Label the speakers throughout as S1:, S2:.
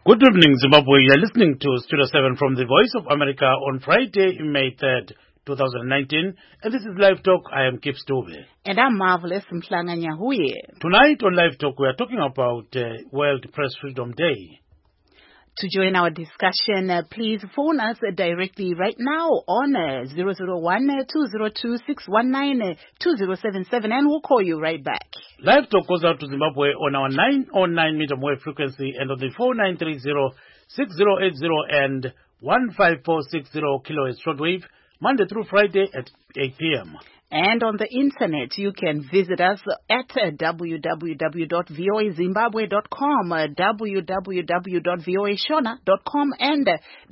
S1: Good evening, Zimbabwe. You're listening to Studio 7 from the Voice of America on Friday, May 3rd, 2019. And this is Live Talk. I am Kip Stove.
S2: And I'm Marvelous Mhlanga Nyahuye.
S1: Tonight on Live Talk, we are talking about World Press Freedom Day.
S2: To join our discussion, please phone us directly right now on 001-202-619-2077 and we'll call you right back.
S1: Live Talk goes out to Zimbabwe on our 909 medium wave frequency and on the 4930-6080 and 15460 kilohertz shortwave, Monday through Friday at 8 p.m.
S2: And on the internet, you can visit us at www.voazimbabwe.com, www.voashona.com, and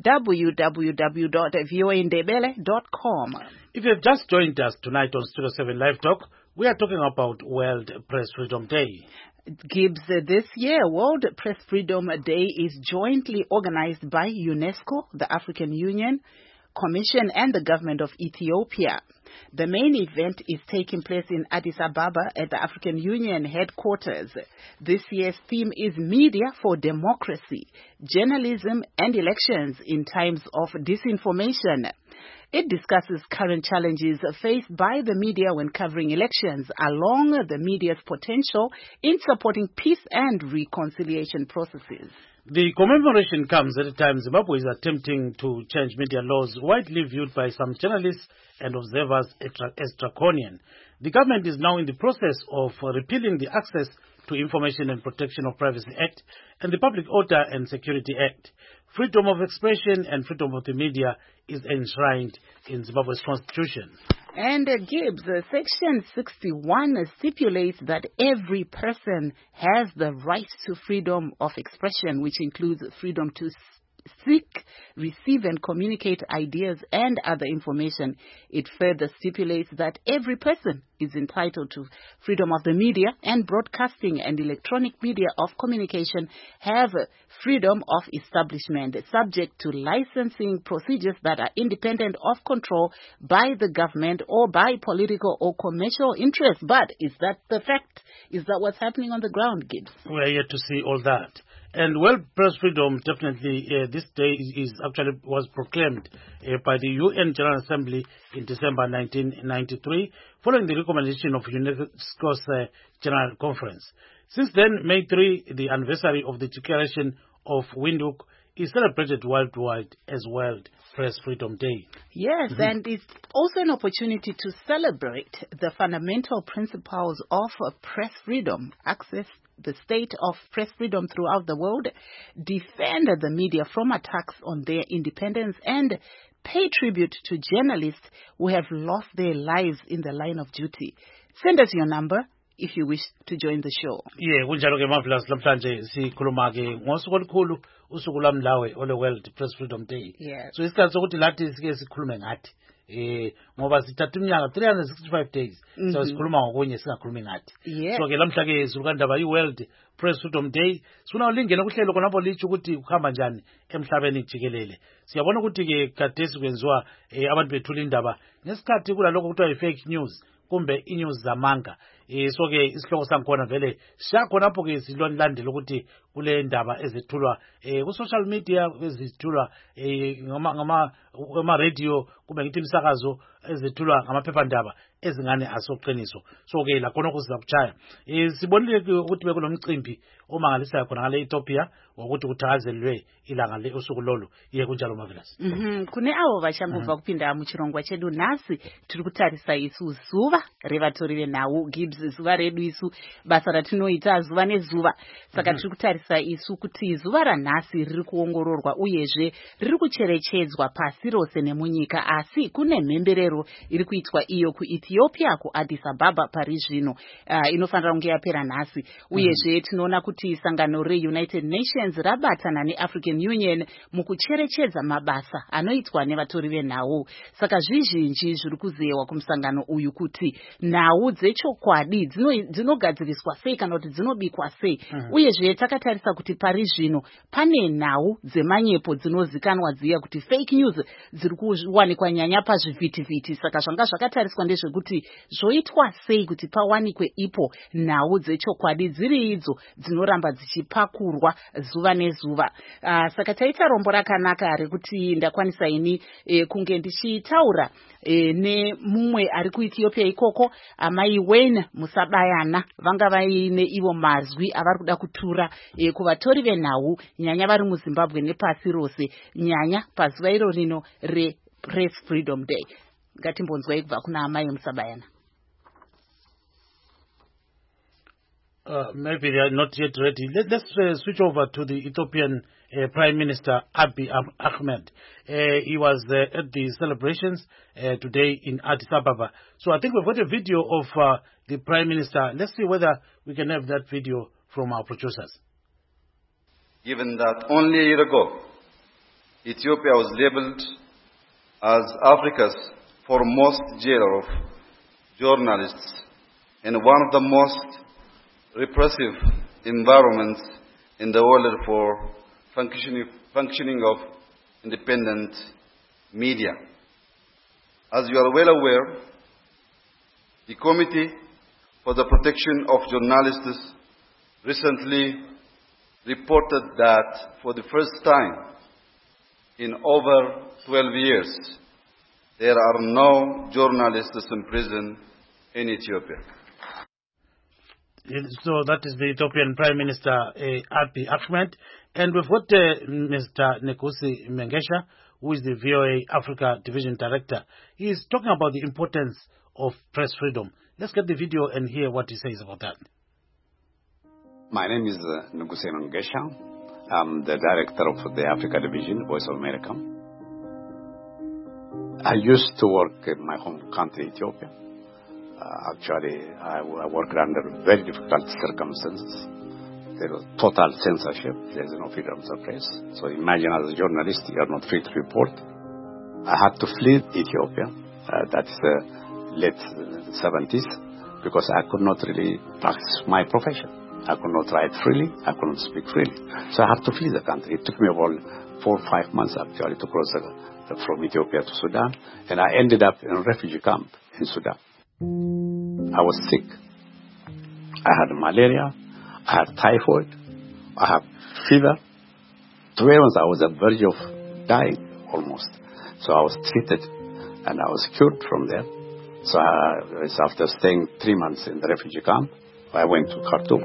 S2: www.voaindebele.com.
S1: If you've just joined us tonight on Studio 7 Live Talk, we are talking about World Press Freedom Day.
S2: Gibbs, this year, World Press Freedom Day is jointly organized by UNESCO, the African Union Commission, and the government of Ethiopia. The main event is taking place in Addis Ababa at the African Union headquarters. This year's theme is Media for Democracy, Journalism and Elections in Times of Disinformation. It discusses current challenges faced by the media when covering elections, along the media's potential in supporting peace and reconciliation processes.
S1: The commemoration comes at a time Zimbabwe is attempting to change media laws widely viewed by some journalists and observers as draconian. The government is now in the process of repealing the Access to Information and Protection of Privacy Act and the Public Order and Security Act. Freedom of expression and freedom of the media is enshrined in Zimbabwe's constitution.
S2: And Gibbs, Section 61 stipulates that every person has the right to freedom of expression, which includes freedom to seek, receive, and communicate ideas and other information. It further stipulates that every person is entitled to freedom of the media, and broadcasting and electronic media of communication have freedom of establishment, subject to licensing procedures that are independent of control by the government or by political or commercial interests. But is that the fact? Is that what's happening on the ground, Gibbs?
S1: We're yet to see all that. And World Press Freedom, definitely, this day was proclaimed by the UN General Assembly in December 1993, following the recommendation of UNESCO's General Conference. Since then, May 3, the anniversary of the Declaration of Windhoek, is celebrated worldwide as World Press Freedom Day.
S2: Yes, and it's also an opportunity to celebrate the fundamental principles of press freedom, access the state of press freedom throughout the world, defend the media from attacks on their independence, and pay tribute to journalists who have lost their lives in the line of duty. Send us your number if you wish to join the show.
S1: Yeah, kunjalo ke Marvelous namhlanje sikhuluma ke ngosuku olukhulu usuku lwamlawe ole World Press Freedom Day.
S2: Yeah.
S1: So isikhathi sokuthi lathi sike sikhulume ngathi ngoba sithatha iminyaka 365 days so sikhuluma ngokunye singakhulumi ngathi. So ke lamhla ke silukandaba iWorld Press Freedom Day sifuna ulingene kuhlelo khonapho lithi ukuthi kuhamba njani emhlabeni jikelele. Siyabona ukuthi ke kadesi kwenziwa abantu bethula indaba ngesikhathi kulalokho kuthiwa i-fake news kumbe inews zamanga. So ke isihloko sangikhona vele siyakhonapho ke silonlandela ukuthi kule ndaba ezithulwa ku social media ezithulwa ngama radio kumbe ngithi imisakazo ezithulwa ngamaphephandaba ezingane asoqiniso. So ke lakhona kusiza kuchaya sibonile ukuthi bekunomcimbi omangalisayo khona ngale Ethiopia ukuthi kuthakazelwe ilanga le usuku lolu iye kunjalo Marvelous.
S2: Kune avo vachangobva kupinda muchirongwa chedu nhasi tiri kutarisa isu zuva revatori venhau Gibbs, zuva redu isu basa ratinoita zuva nezuva. Saka tiri kutarisa isu kuti zuva ranhasi riri kuongororwa uyezve riri kucherechedzwa pasi rose nemunyika, asi kune mhemberero iri kuitwa iyo kuEthiopia kuAddis Ababa pari zvino inofanira kunge yapera nhasi. Uyezve tinoona kuti sangano reUnited Nations rabatana neAfrican Union mukucherechedza mabasa anoitwa nevatori venhau. Saka zvizhinji zviri kuzewa kumusangano uyu kuti nhau dzechokwadi chokwadi dzinogadziriswa sei kana kuti dzinobikwa sei. Uyezve takatarisa kuti pari zvino pane nhau dzemanyepo dzinozikanwa dziya kuti fake news dziri kuwanikwa nyanya pazvivhitivhiti. Saka zvanga zvakatariswa ndezvekuti zvoitwa sei kuti pawanikwe ipo nhau dzechokwadi dziri idzo dzinoramba dzichipakurwa zuva nezuva. Saka taita rombo rakanaka rekuti ndakwanisa ini kunge ndichitaura nemumwe ari kuEthiopia ikoko, amai Wayne Musabayana, vanga vaine ivo mazwi avari kuda kutura kuvatori venhau nyanya vari muZimbabwe nepasi rose, nyanya pazuva iro rino rePress Freedom Day. Ngatimbonzwai kubva kuna amai Musabayana.
S1: Maybe they are not yet ready. Let's switch over to the Ethiopian Prime Minister Abiy Ahmed. He was at the celebrations today in Addis Ababa. So I think we've got a video of the Prime Minister. Let's see whether we can have that video from our producers.
S3: Given that only a year ago, Ethiopia was labeled as Africa's foremost jailer of journalists and one of the most repressive environments in the world for functioning of independent media. As you are well aware, the Committee for the Protection of Journalists recently reported that for the first time in over 12 years, there are no journalists in prison in Ethiopia.
S1: So that is the Ethiopian Prime Minister Abiy Ahmed. And we've got Mr. Nekosi Mengesha, who is the VOA Africa Division Director. He is talking about the importance of press freedom. Let's get the video and hear what he says about that.
S4: My name is Nekosi Mengesha. I'm the Director of the Africa Division, Voice of America. I used to work in my home country, Ethiopia. Actually, I worked under very difficult circumstances. There was total censorship. There is no freedom of the press. So imagine as a journalist, you are not free to report. I had to flee Ethiopia. That's late 70s, because I could not really practice my profession. I could not write freely. I could not speak freely. So I had to flee the country. It took me about 4 or 5 months actually to cross from Ethiopia to Sudan. And I ended up in a refugee camp in Sudan. I was sick. I had malaria. I had typhoid. I had fever. To be honest, I was at the verge of dying almost. So I was treated and I was cured from there. So after staying 3 months in the refugee camp, I went to Khartoum.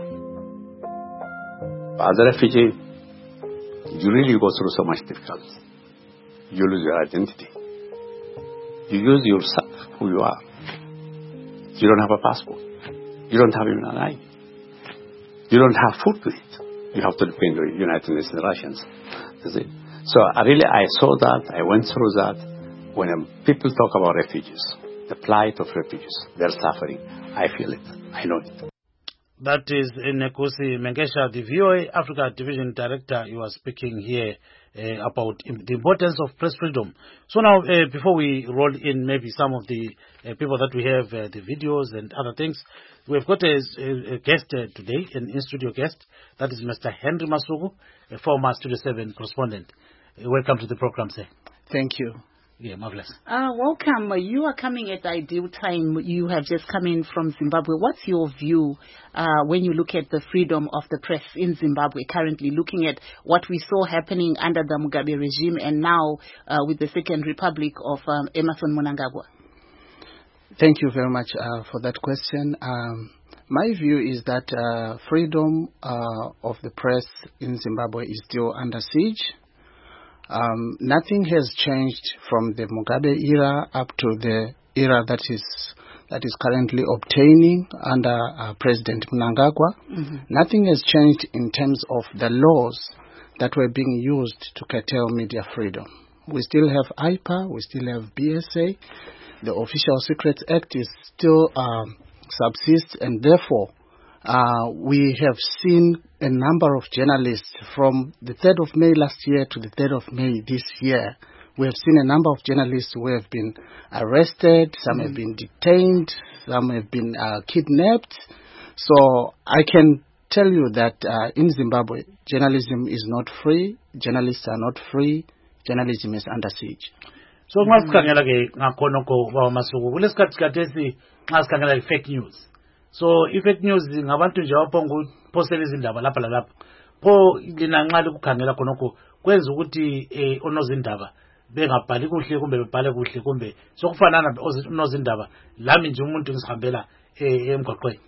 S4: As a refugee, you really go through so much difficulty. You lose your identity. You lose yourself, who you are. You don't have a passport. You don't have even an ID. You don't have food to eat. You have to depend on the United Nations and Russians. So I saw that. I went through that. When people talk about refugees, the plight of refugees, their suffering, I feel it. I know it.
S1: That is Nekosi Mengesha, the VOA Africa Division Director. You are speaking here about the importance of press freedom. So now, before we roll in maybe some of the people that we have, the videos and other things, we've got a guest today, an in-studio guest. That is Mr. Henry Masuku, a former Studio 7 correspondent. Welcome to the program, sir.
S5: Thank you.
S1: Yeah, marvelous.
S2: Welcome. You are coming at the ideal time. You have just come in from Zimbabwe. What's your view when you look at the freedom of the press in Zimbabwe currently, looking at what we saw happening under the Mugabe regime and now with the Second Republic of Emmerson Mnangagwa?
S5: Thank you very much for that question. My view is that freedom of the press in Zimbabwe is still under siege. Nothing has changed from the Mugabe era up to the era that is currently obtaining under President Mnangagwa. Mm-hmm. Nothing has changed in terms of the laws that were being used to curtail media freedom. We still have IPA, we still have BSA. The Official Secrets Act is still subsists, and therefore we have seen a number of journalists from the 3rd of May last year to the 3rd of May this year We have seen a number of journalists who have been arrested, some have been detained, some have been kidnapped. So I can tell you that in Zimbabwe, journalism is not free, journalists are not free, journalism is under siege.
S1: So ngasikhangela ke ngakhonoko bawamasuku kulesikhathi khathesi ngasikhangela fake news. So i-fake news ngabantu nje abaphonga ukuphosela izindaba lapha lalapha. Pho lina nxa likukhangela khonoko kwenza ukuthi onozindaba bengabhali kuhle kumbe bebhale kuhle kumbe sokufanana onozindaba lami nje umuntu ngisihambela emgwaqweni.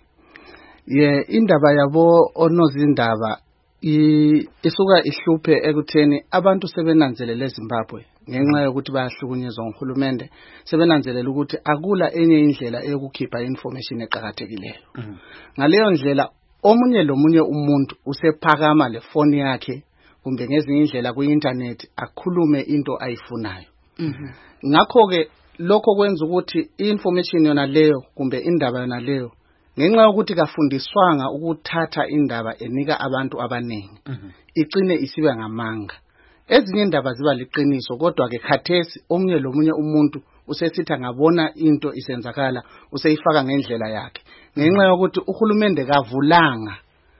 S5: Indaba yabo onozindaba isuka ihluphe ekutheni abantu sebenanzelele eZimbabwe ngenxa yokuthi bayahlukunyezwa nguhulumende, sebenanzelela ukuthi akula enye indlela eyokukhipha information eqhakathekileyo. Ngaleyo ndlela omunye lomunye umuntu usephakama le phone yakhe kumbe ngezinye indlela ku-internet akhulume into ayifunayo. Ngakho ke lokho kwenza ukuthi i-information yona leyo kumbe indaba yona leyo ngenxa yokuthi kafundiswanga ukuthatha indaba enika abantu abaningi icine isibe ngamanga. Ezinye indaba ziba liqiniso kodwa ke khathesi omunye lomunye umuntu usesithi ngabona into isenzakala useyifaka ngendlela yakhe ngenxa yokuthi uhulumende kavulanga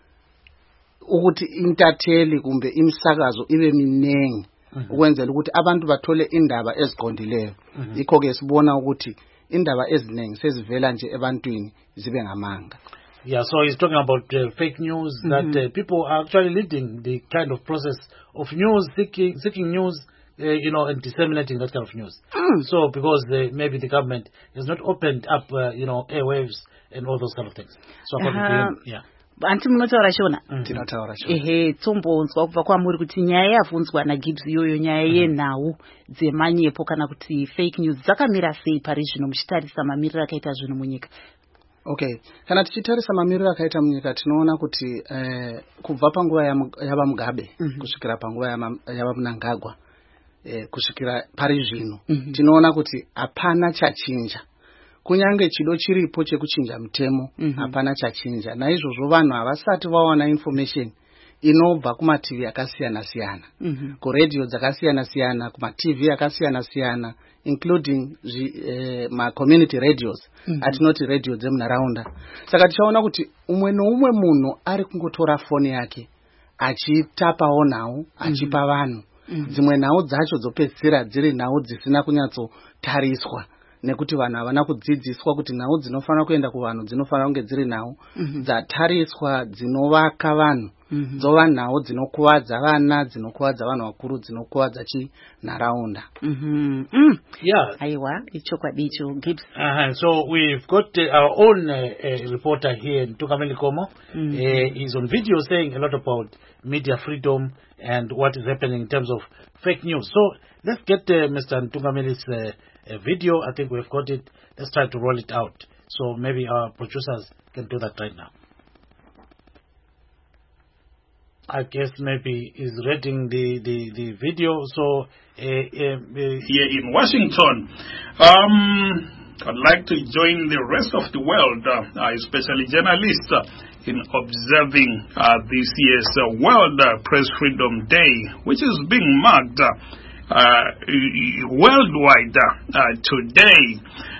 S5: ukuthi intatheli kumbe imsakazo ibe minengi ukwenzela ukuthi abantu bathole indaba eziqondileyo. Yikho ke sibona ukuthi indaba eziningi sezivela nje ebantwini zibe ngamanga.
S1: Yeah, so he's talking about fake news, that people are actually leading the kind of process of news, seeking news, and disseminating that kind of news. So because maybe the government has not opened up, airwaves and all those kind of things. So according to him, yeah.
S2: Anti munotaura shona
S5: tinotaura shona
S2: tombonzwa kubva kwamuri kuti nyaya yavunzwa naGibbs iyoyo nyaya yenhau dzemanyepo kana kuti fake news dzakamira sei pari zvino muchitarisa mamiriro akaita zvinhu munyika?
S5: Okay, kana tichitarisa mamiriro akaita munyika tinoona kuti kubva panguva yava Mugabe kusvikira panguva yava Mnangagwa kusvikira pari zvino tinoona kuti hapana chachinja. Kunyange chido chiripo chekuchinja mutemo hapana chachinja. Naizvozvo vanhu havasati vawana information inobva kumativi akasiyana siyana, kuredio dzakasiyana siyana, kumativi akasiyana siyana, including ma-community radios, atinoti radio dzemunharaunda. Saka tichaona kuti umwe noumwe munhu ari kungotora foni yake achitapawo nhau achipa vanhu. Dzimwe nhau dzacho dzopedzisira dziri nhau dzisina kunyatsotariswa nekuti vanhu havana kudzidziswa kuti nhau dzinofanira kuenda kuvanhu dzinofanira kunge dziri nhau dzatariswa dzinovaka vanhu, dzova nhau dzinokuvadza vana, dzinokuvadza vanhu vakuru, dzinokuvadza chinharaunda.
S1: Yeah.
S2: Aiwa, ichokwadi icho Gibbs.
S1: So we've got our own reporter here, Ntungameli Komo. He's on video saying a lot about media freedom and what is happening in terms of fake news. So let's get Mr. Ntungameli's video. I think we've got it. Let's try to roll it out. So maybe our producers can do that right now. I guess maybe he's reading the video. So here
S6: in Washington, I'd like to join the rest of the world, especially journalists, in observing this year's World Press Freedom Day, which is being marked worldwide today.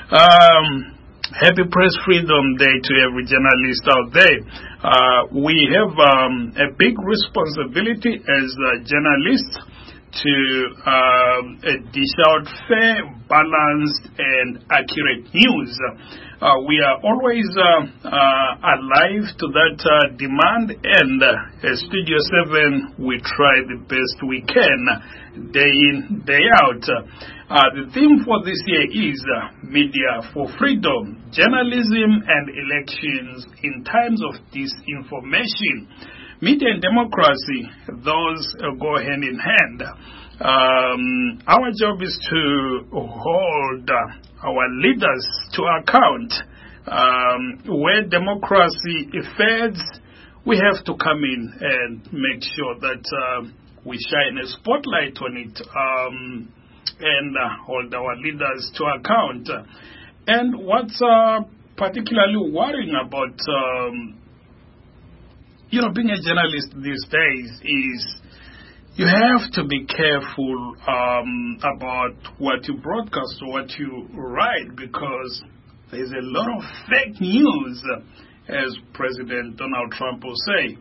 S6: Happy Press Freedom Day to every journalist out there. We have a big responsibility as journalists to dish out fair, balanced, and accurate news. We are always alive to that demand, and at Studio 7, we try the best we can, day in, day out. The theme for this year is Media for Freedom, Journalism and Elections in Times of Disinformation. Media and democracy, those go hand in hand. Our job is to hold our leaders to account. Where democracy fades, we have to come in and make sure that we shine a spotlight on it and hold our leaders to account. And what's particularly worrying about being a journalist these days is you have to be careful about what you broadcast or what you write, because there's a lot of fake news, as President Donald Trump will say.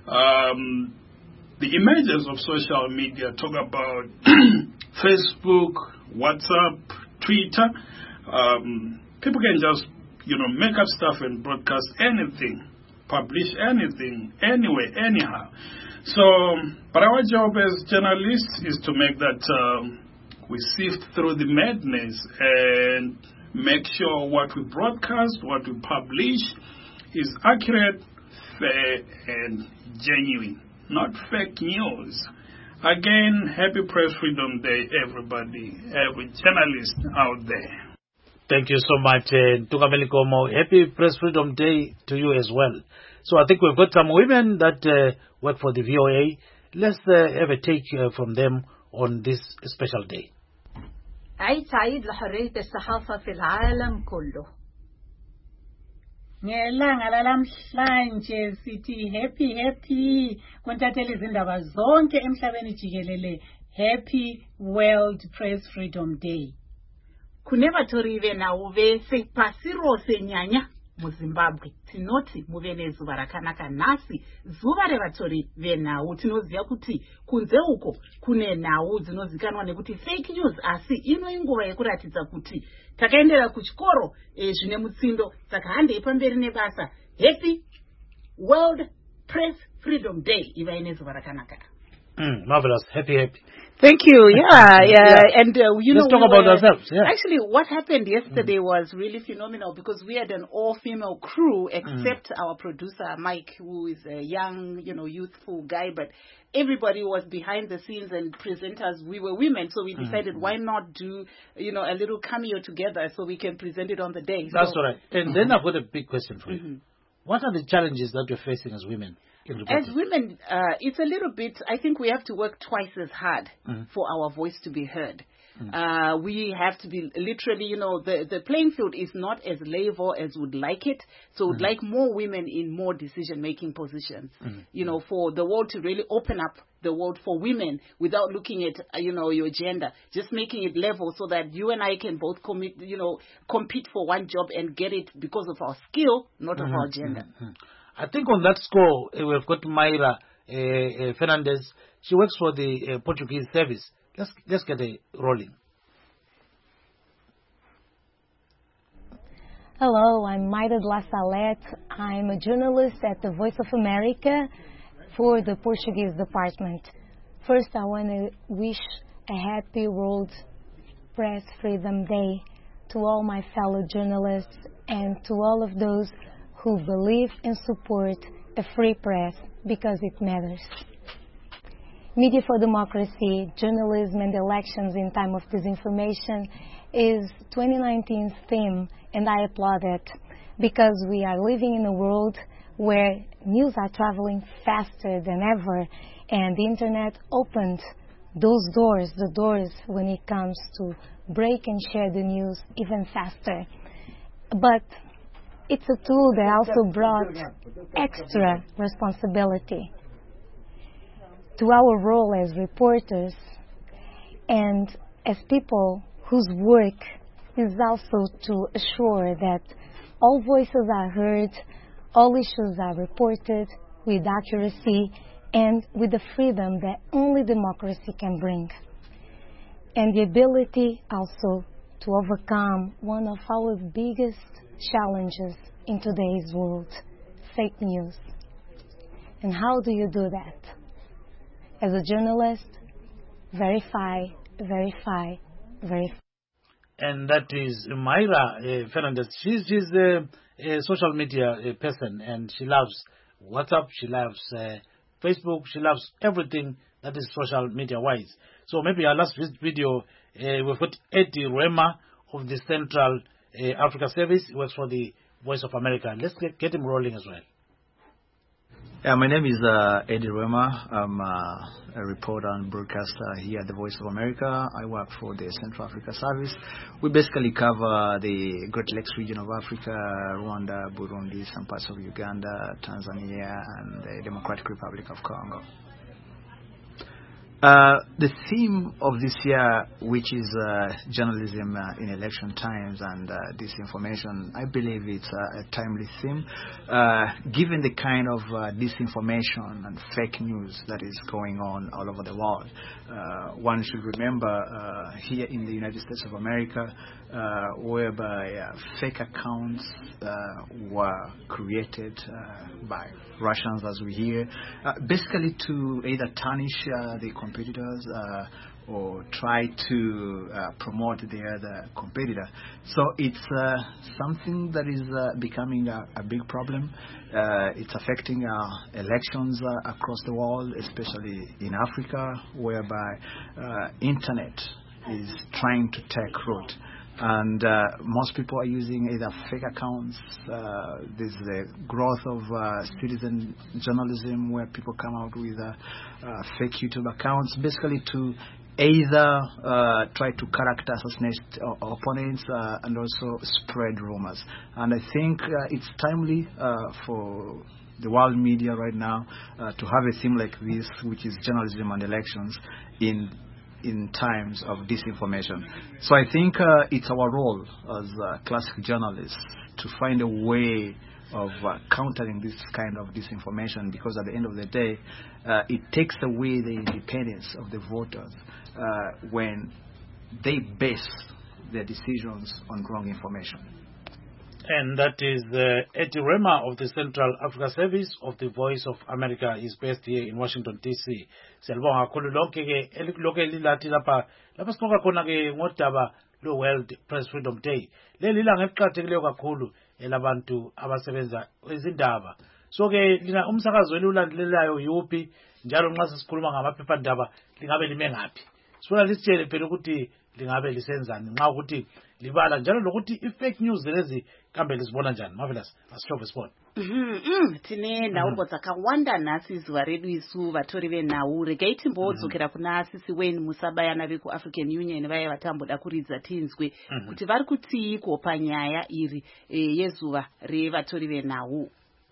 S6: The images of social media talk about Facebook, WhatsApp, Twitter. People can just, make up stuff and broadcast anything, publish anything, anyway, anyhow. So, but our job as journalists is to make that we sift through the madness and make sure what we broadcast, what we publish is accurate, fair, and genuine, not fake news. Again, happy Press Freedom Day, everybody, every journalist out there.
S1: Thank you so much, Tungameli Komo. Happy Press Freedom Day to you as well. So I think we've got some women that work for the VOA. Let's have a take from them on this special day.
S7: عيد سعيد لحرية الصحافة في العالم كله.
S8: Ngelanga lalamhlanje sithi happy kuntatheli izindaba zonke emhlabeni jikelele. Happy World Press Freedom Day.
S2: Kunevatorive nauve sepasiro senyanya muZimbabwe tinoti muve nezuva rakanaka nhasi, zuva revatori venhau. Tinoziva kuti kunze uko kune nhau dzinozikanwa nekuti fake news, asi ino inguva yekuratidza kuti takaendera kuchikoro zvine mutsindo. Saka handei pamberi nebasa. Happy World Press Freedom Day. Iva ine zuva rakanaka.
S1: Marvelous. Happy.
S2: Thank you. Yeah. And
S1: let's talk about ourselves. Yeah.
S2: Actually, what happened yesterday was really phenomenal because we had an all-female crew, except our producer Mike, who is a young, youthful guy. But everybody was behind the scenes, and presenters, we were women, so we decided why not do, a little cameo together so we can present it on the day.
S1: That's all right. And then I've got a big question for you. What are the challenges that you're facing as women?
S2: As women, it's a little bit, I think we have to work twice as hard for our voice to be heard. We have to be literally, the playing field is not as level as we'd like it. So we'd like more women in more decision-making positions, for the world to really open up the world for women without looking at, your gender, just making it level so that you and I can both compete for one job and get it because of our skill, not of our gender.
S1: I think on that score, we've got Mayra Fernandez. She works for the Portuguese service. Let's get it rolling.
S9: Hello, I'm Mayra de la Salette. I'm a journalist at the Voice of America for the Portuguese department. First, I want to wish a happy World Press Freedom Day to all my fellow journalists and to all of those who believe and support a free press because it matters. Media for Democracy, Journalism and Elections in Time of Disinformation is 2019's theme, and I applaud it because we are living in a world where news are traveling faster than ever, and the internet opened those doors, the doors when it comes to break and share the news even faster. But it's a tool that also brought extra responsibility to our role as reporters and as people whose work is also to assure that all voices are heard, all issues are reported with accuracy and with the freedom that only democracy can bring. And the ability also to overcome one of our biggest challenges in today's world, fake news. And how do you do that? As a journalist, verify.
S1: And that is Mayra Fernandez. She's a social media person, and she loves WhatsApp, she loves Facebook, she loves everything that is social media-wise. So maybe our last video, we've got Eddie Rema of the Central Africa Service. He works for the Voice of America. Let's get him rolling as well.
S10: Yeah, my name is Eddie Rema. I'm a reporter and broadcaster here at the Voice of America. I work for the Central Africa Service. We basically cover the Great Lakes region of Africa, Rwanda, Burundi, some parts of Uganda, Tanzania, and the Democratic Republic of Congo. The theme of this year, which is journalism in election times and disinformation, I believe it's a timely theme, given the kind of disinformation and fake news that is going on all over the world. One should remember here in the United States of America, whereby fake accounts were created by Russians, as we hear, basically to either tarnish the competitors or try to promote the other competitor. So it's something that is becoming a big problem. It's affecting elections across the world, especially in Africa, whereby internet is trying to take root. And most people are using either fake accounts. There's the growth of citizen journalism, where people come out with fake YouTube accounts, basically to either try to character assassinate opponents and also spread rumors. And I think it's timely for the world media right now to have a theme like this, which is journalism and elections in times of disinformation. So I think it's our role as classic journalists to find a way of countering this kind of disinformation, because at the end of the day, it takes away the independence of the voters when they base their decisions on wrong information.
S1: And that is Eddie Rema of the Central Africa Service of the Voice of America. Is based here in Washington, D.C. Siyabonga kakhulu lonke ke lokho lilathi lapha sinoka khona ke ngodaba lo World Press Freedom Day. Leli langa eliqhakathekileyo kakhulu elabantu abasebenza izindaba. So ke lina umsakazo elulandelayo yuphi njalo nxa sisikhuluma ngamaphephandaba lingabe lime ngaphi. Sifuna lisitshele phela ukuthi lingabe lisenzani nxa ukuthi libala njalo lokuthi i-fake news lezi kambe lizibona njani. Marvelous, asihlobo sibona.
S2: Tine nhau dzakawanda nhasi zuva redu isu vatori venhau. Regai timbodzokera kuna sisi wenu Musabayana veku-African Union vaya vatamboda kuridza tinzwe kuti vari kutiiko panyaya iri yezuva revatori venhau.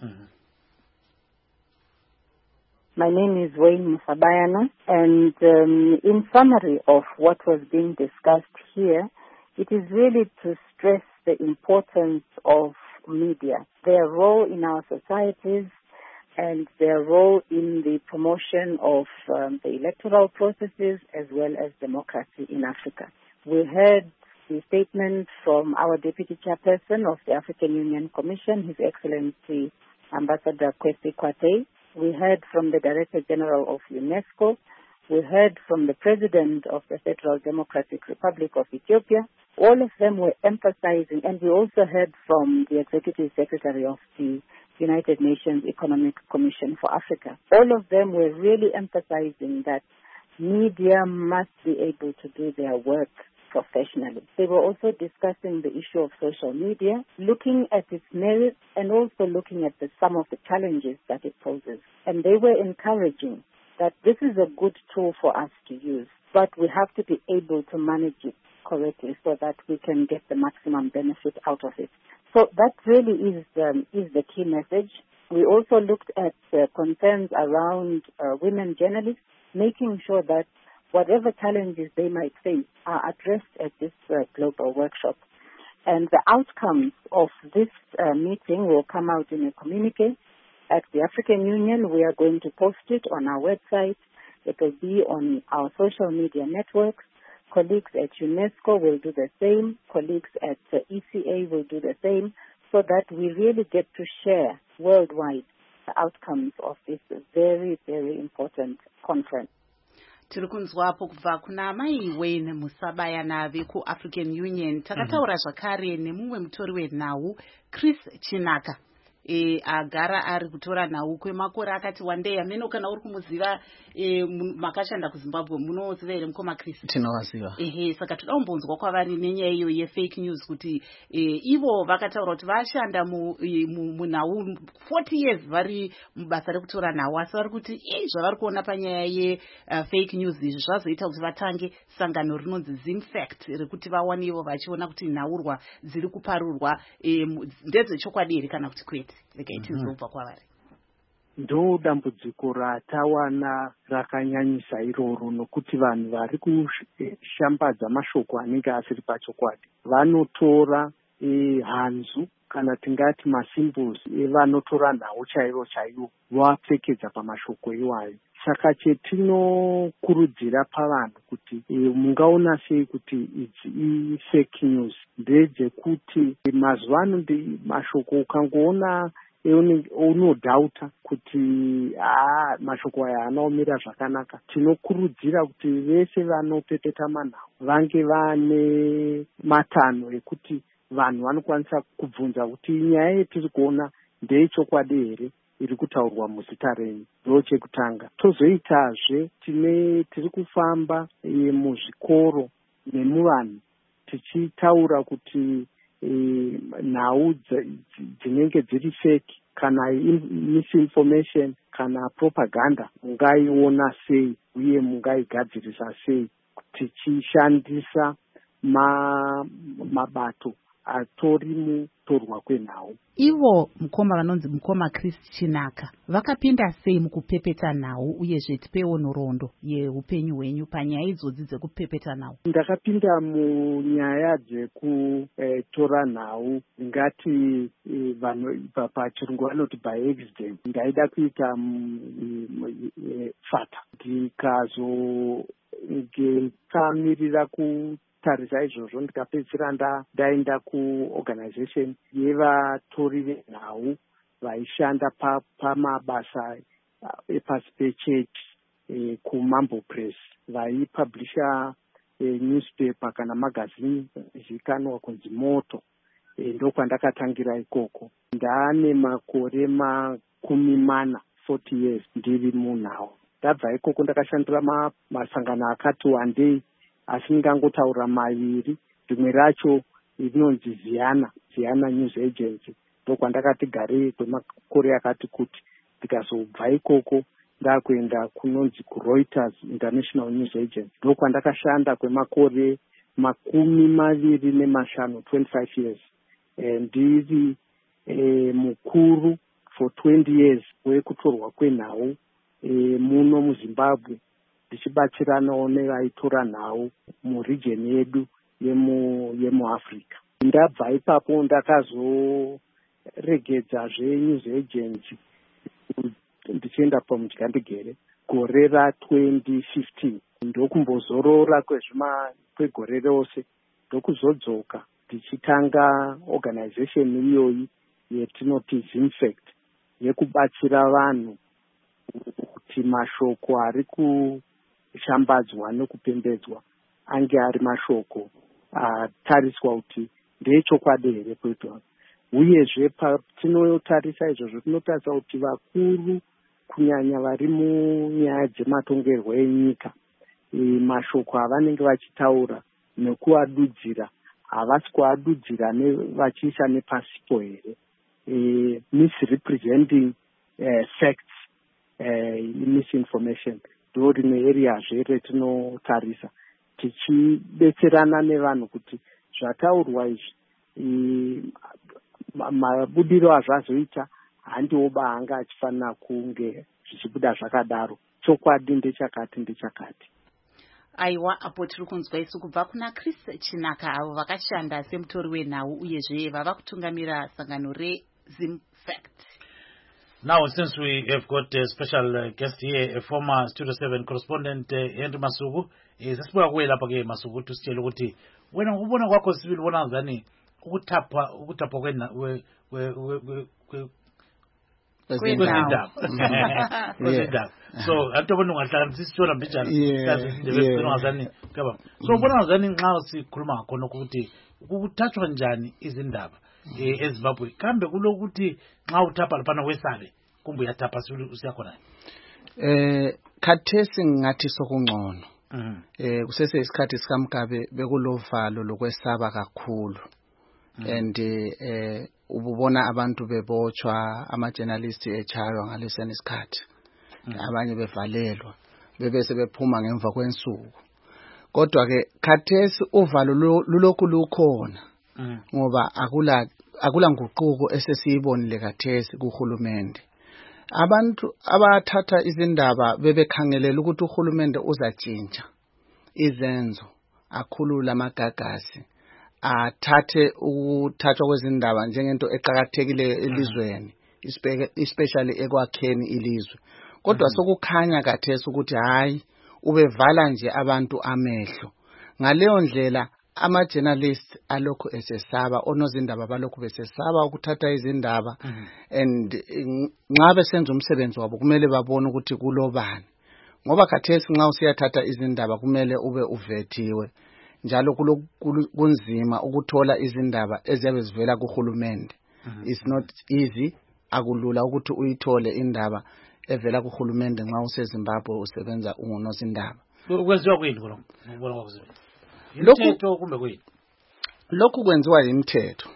S11: My name is Wayne Musabayana, and in summary of what was being discussed here, it is really to stress the importance of media, their role in our societies, and their role in the promotion of the electoral processes as well as democracy in Africa. We heard the statement from our Deputy Chairperson of the African Union Commission, His Excellency Ambassador Kwesi Kwate. We heard from the Director General of UNESCO. We heard from the President of the Federal Democratic Republic of Ethiopia. All of them were emphasizing, and we also heard from the Executive Secretary of the United Nations Economic Commission for Africa. All of them were really emphasizing that media must be able to do their work professionally. They were also discussing the issue of social media, looking at its merits and also looking at some of the challenges that it poses. And they were encouraging that this is a good tool for us to use, but we have to be able to manage it correctly so that we can get the maximum benefit out of it. So that really is the key message. We also looked at concerns around women journalists, making sure that whatever challenges they might face are addressed at this global workshop. And the outcomes of this meeting will come out in a communique. At the African Union, we are going to post it on our website. It will be on our social media networks. Colleagues at UNESCO will do the same. Colleagues at ECA will do the same, so that we really get to share worldwide the outcomes of this very, very important conference.
S2: Tiri kunzwapo kubva kuna mai Wayne Musabayana veku-African Union. Takataura zvakare nemumwe mutori wenhau Chris Chinaka. Agara ari kutora nhau kwemakore akati wandei. Ameno kana uri kumuziva makashanda kuZimbabwe munoziva here mukoma Chris?
S5: Tinovaziva.
S2: Saka toda kumbonzwa kwavari nenyaya iyo yefake news kuti ivo vakataura kuti vashanda munhau 40 years vari mubasa rekutora nhau, asi vari kuti zvavari kuona panyaya yefake news izvi zvazoita kuti vatange sangano rinonzi Zinfact rekuti vawane ivo vachiona kuti nhaurwa dziri kuparurwa ndedzechokwadi here kana kuti kwete.
S12: ndo dambudziko ratawana rakanyanyisa iroro, nokuti vanhu vari kushambadza mashoko anenge asiri pachokwadi vanotora hanzu kana tingati masymbols evanotora nhau chaivo vapfekedza pamashoko iwayo. Saka chetinokurudzira pavanhu kuti mungaona sei kuti idzi fake news ndedzekuti mazuva ano mashoko ukangoona unodhauta kuti mashoko aya anaomira zvakanaka. Tinokurudzira kuti vese vanopepeta manhau vange vane matanho ekuti vanhu vanokwanisa kubvunza kuti nyaya yetiri kuona ndeyechokwadi here iri kutaurwa muzita renyu. Ndo chekutanga. Tozoitazve tiri kufamba muzvikoro nemuvanhu tichitaura kuti nhau dzinenge dziri fake kana misinformation kana propaganda mungaiona sei uye mungaigadzirisa sei tichishandisa mabato atori mutorwa kwenhau.
S2: Ivo mukoma vanonzi mukoma Chris Chinaka vakapinda sei mukupepeta nhau uyezve tipewo nhoroondo yeupenyu hwenyu panyaya idzodzi dzekupepeta nhau?
S12: Ndakapinda munyaya dzekutora nhau ngati vanhu pachirungu vanoti by accident. Ndaida kuita fata ndikamirira kutarisa izvozvo ndikapedzisira ndaenda kuorganization yevatori venhau vaishanda pamabasa epasi pechechi kuMambo Press vaipublisha newspaper kana magazine zikanwa kunzi Moto. Ndokwandakatangira ikoko. Ndaane makore 40 years ndiri munhau. Ndabva ikoko ndakashandira masangano akati wandei asi ndingangotaura maviri. Rimwe racho rinonzi Ziana News Agency. Ndokwandakati garei kwemakore akati kuti. Ndikazobva ikoko ndakuenda kunonzi kuReuters International News Agency. Ndokwandakashanda kwemakore 25 years. Ndiri mukuru for 20 years wekutorwa kwenhau muno muZimbabwe, ndichibatsiranawo nevaitora nhau muregion yedu yemuAfrica. Ndabva ipapo ndakazoregedzazve news agency ndichienda paMudyandigere gore ra2015. Ndokumbozorora kwegore rose ndokuzodzoka ndichitanga organization iyoyi yetinoti Zinfact yekubatsira vanhu kuti mashoko ari kushambadzwa nekupembedzwa ange ari mashoko atariswa kuti ndeyechokwadi here kwetwa. Uyezve patinotarisa izvozvo tinotarisa kuti vakuru kunyanya vari munyaya dzematongerwo enyika mashoko avanenge vachitaura nekuadudzira havasi kuadudzira vachiisa nepasipo here, misrepresenting facts, misinformation. Ndo rimwe areazve retinotarisa tichibetserana nevanhu kuti zvataurwa izvi mabudiro azvazoita handioba anga achifanira kunge zvichibuda zvakadaro. Chokwadi ndechakati.
S2: Aiwa, apo tiri kunzwa isu kubva kuna Chris Chinaka avo vakashanda semutori wenhau uyezve vava kutungamira sangano reZimfact.
S1: Now, since we have got a special guest here, a former Studio 7 correspondent, Henry Masuku, sasibuya kuwe lapha ke Masuku tusitshele ukuthi wena ubona kwakho sibili ubona ngani ukutapha kwendaba. So atobona ungahlanganisa isona mbijana kaze indebe ngazani kaba. So ubona ngazani nxa sikhuluma ngakho ukuthi ukuthathwa njani izindaba eZimbabwe kambe kulokuthi nxa uthapha lapha wesabe kumbe uyathapha usiyakhona.
S5: Khathesi ngathi sokungcono. Kusese isikhathi sikaMgabe bekulovalo lokwesaba kakhulu. And ububona abantu bebotshwa, ama-journalists echaywa ngalesani isikhathi. Abanye bevalelwa bebese bephuma ngemva kwensuku. Kodwa ke khathesi uvalo lulokhu lukhona ngoba akula nguquko esesiyibonile khathesi kuhulumende. abantu abathatha izindaba bebekhangelela ukuthi uhulumende uzatshintsha izenzo akhulula amagagasi athathe ukuthathwa kwezindaba njengento eqhakathekile elizweni especially ekwakheni ilizwe kodwa sokukhanya kathesi ukuthi hayi ubevala nje abantu amehlo ngaleyo ndlela ama-journalists alokhu esesaba onozindaba balokhu besesaba ukuthatha izindaba and nxa besenza umsebenzi wabo kumele babone ukuthi kulobani ngoba khathesi nxa usiyathatha izindaba kumele ube uvethiwe njalo kunzima ukuthola izindaba eziyabe zivela kuhulumende it's not easy akulula ukuthi uyithole indaba evela kuhulumende nxa useZimbabwe usebenza ungonozindaba
S1: kwenziwa kuyini lokho Imithetho kumbe kuyini?
S5: Lokhu kwenziwa imithetho.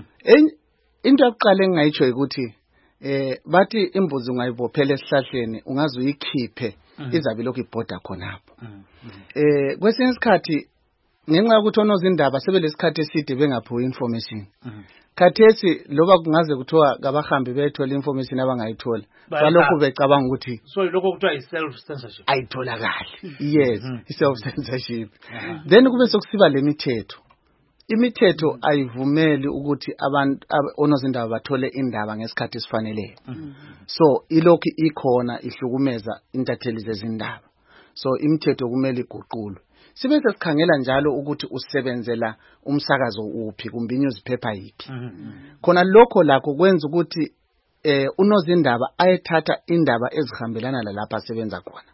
S5: Into yokuqala engayitsho ukuthi bathi imbuzi ungayibophela esihlahleni ungaze uyikhiphe izabe lokhu ibhoda khonapho. Kwesinye isikhathi ngenxa yokuthi onozindaba sebelesikhathi eside bengaphiwa information. Khathesi loba kungaze kuthiwa kabahambi bethola information abangayithola balokhu becabanga ukuthi
S1: so lokho kuthiwa self censorship
S5: ayitholakala yes self censorship then kube sokusiba lemithetho imithetho ayivumeli ukuthi abantu onozindaba bathole indaba ngesikhathi esifaneleyo so ilokhu ikhona ihlukumeza intatheli zezindaba so imithetho kumele iguqulwe sibe sesikhangela njalo ukuthi usebenzela umsakazo uphi kumbe newspaper yipi khona lokho lakho kwenza ukuthi unozindaba ayethatha indaba ezihambelana lalapha asebenza khona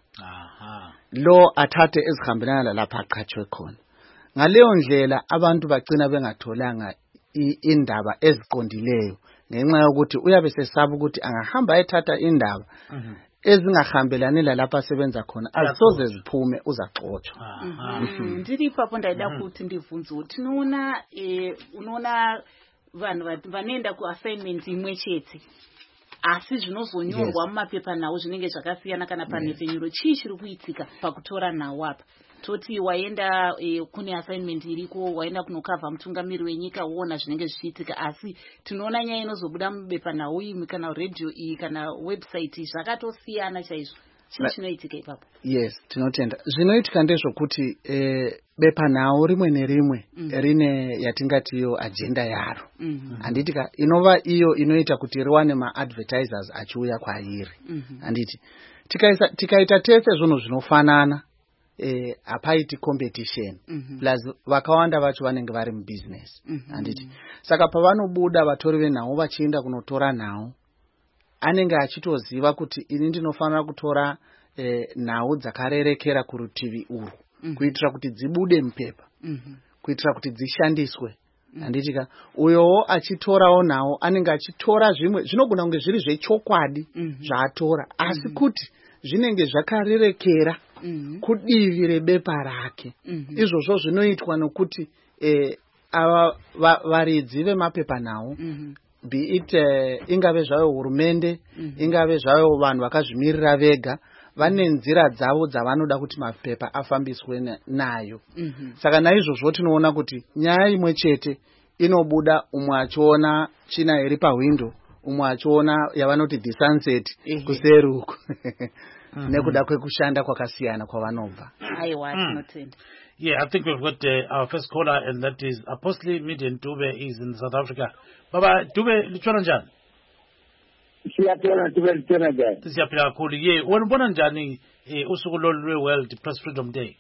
S5: lo athathe ezihambelana lalapha aqhatshwe khona ngaleyo ndlela abantu bagcina bengatholanga indaba eziqondileyo ngenxa yokuthi uyabe sesaba ukuthi angahamba ayethatha indaba ezingahambelani lalapha asebenza khona asoze ziphume uzaxoxwa
S2: ndiri papo ndaida kuti ndivunze ukuthi unoona vanhu vanoenda kuassignment imwe chete asi zvinozonyorwa mumapepa nawo zvinenge zvakasiyana kana panhepfenyuro chii chiri kuitika pakutora nawo apa toti waenda kune assignment iriko waenda kunokavha mutungamiri wenyika woona zvinenge zvichiitika asi tinoona nyaya inozobuda mubepa nawo imwe kana radio iyi kana website zvakatosiyana chaizvo chii chinoitika ipapo
S5: yes tinotenda zvinoitika ndezvokuti bepa nawo rimwe nerimwe rine yatingatiyo agenda yaro handitika inova iyo inoita kuti riwane maadvertisers achiuya kwairi handiti tikaita tese zvinhu zvinofanana apaiti competition plus vakawanda vacho vanenge vari mubusiness handiti saka pavanobuda vatori venhau vachienda kunotora nhau anenge achitoziva kuti ini ndinofanira kutora nhau dzakarerekera kurutivi urwu kuitira kuti dzibude mupepa kuitira kuti dzishandiswe handitika uyowo achitorawo nhau anenge achitora zvimwe zvinogona kunge zviri zvechokwadi zvaatora asi kuti zvinenge zvakarerekera kudivi rebepa rake izvozvo zvinoitwa nokuti varidzi vemapepa nawo be it ingave zvayo hurumende ingave zvayo vanhu vakazvimirira vega vane nzira dzavo dzavanoda kuti mapepa afambiswe nayo saka naizvozvo tinoona kuti nyaya imwe chete inobuda umwe achiona china iri pahwindo umwe achiona yavanoti the sunset kuseruko nekuda kwekushanda kwakasiyana kwavanobva
S2: aiwa tinotenda.
S1: Yeah, I think we've got our first caller, and that is Apostle Midian Dube is in South Africa. Baba Dube, lichwana njani? Siyapila kakhulu. Ye, wanibona njani usuku lwe World Press Freedom Day?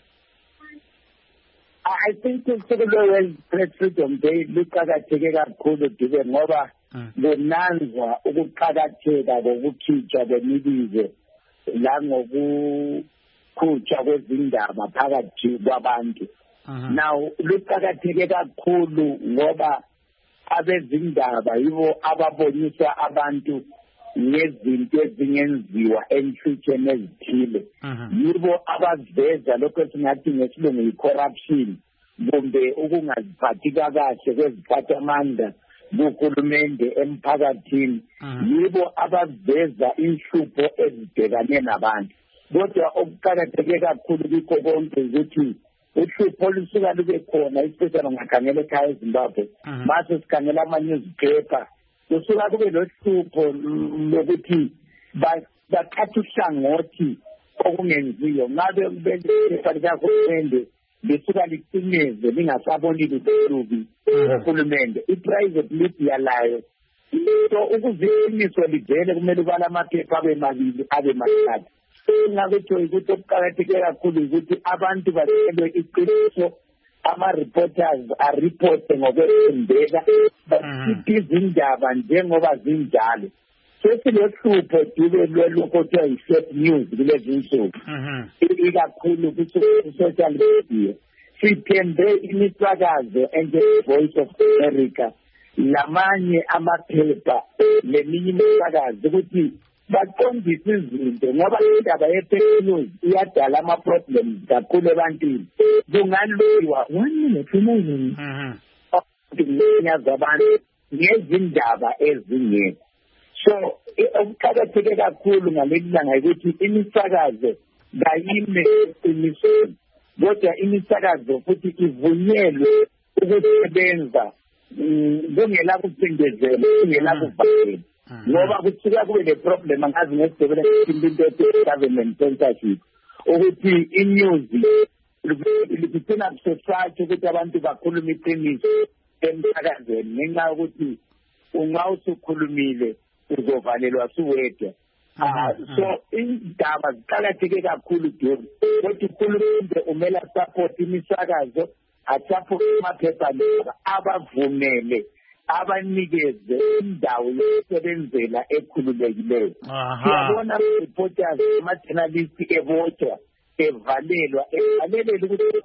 S13: I think usuku lwe World Press Freedom Day luqakatheke kakhulu Dube ngoba lunanzwa ukuqakatheka kokukhitshwa kwemibizo la ngokukhutshwa kwezindaba phakathi kwabantu. Now luqakatheke kakhulu ngoba abezindaba yibo ababonisa abantu ngezinto ezingenziwa enhlutsheni ezithile. Yibo abaveza lokho esingathi ngesilungu yi-corruption kumbe ukungaziphathi kahle kweziphathamandla kuhulumende emphakathini. Yibo abaveza inhlupho ezibhekane nabantu. Kodwa okuqakatheke kakhulu kikho konke ukuthi uhlupho olusuka lube khona especially ngakhangela ekhaya eZimbabwe mase sikhangela ama-newspaper kusuka kube lohlupho lokuthi bathatha uhlangothi okungenziyo ngabe belefa likahulumende lisuka licineze lingasaboni lubi uhulumende i-private media layo into ukuziqiniso livele kumele ubala amaphepha abe mabili abe mathathu ngakutho ukuthi okuqakatheke kakhulu ukuthi abantu batshelwe iqiniso ama-reporters aripote ngokwethembeka bakhiphe izindaba njengoba zinjalo sesilohlupho dube lwelokho kuthiwa yi-fake news kulezi nsuku ikakhulu ku-social media sithembe imisakazo enje-Voice of America lamanye amaphepha leminye imisakazo ukuthi baqondise izinto ngoba indaba ye-fake news iyadala ama-problems kakhulu ebantwini kungalwiwa 1 minute remaining abantu ngezindaba ezingekho so okuqakatheke kakhulu ngaleli langa ukuthi imisakazo kayime eqinisweni kodwa imisakazo futhi ivunyelwe ukusebenza kungela kucindezela kungela kuvalela ngoba kusuka kube le-problem angazi ngesidebele into government censorship ukuthi i-news ligcina kusesatsho ukuthi abantu bakhuluma iqiniso emsakazweni ngenxa yokuthi unga usukhulumile uzovalelwa suwedwa so indaba ziqakatheke kakhulu Dube kodwa uhulumende umele support imisakazo asapho amaphepha abavumele abanikeze indawo yokusebenzela ekhululekileyo siyabona reporters ama-journalists ebotshwa evalelwa ukuthi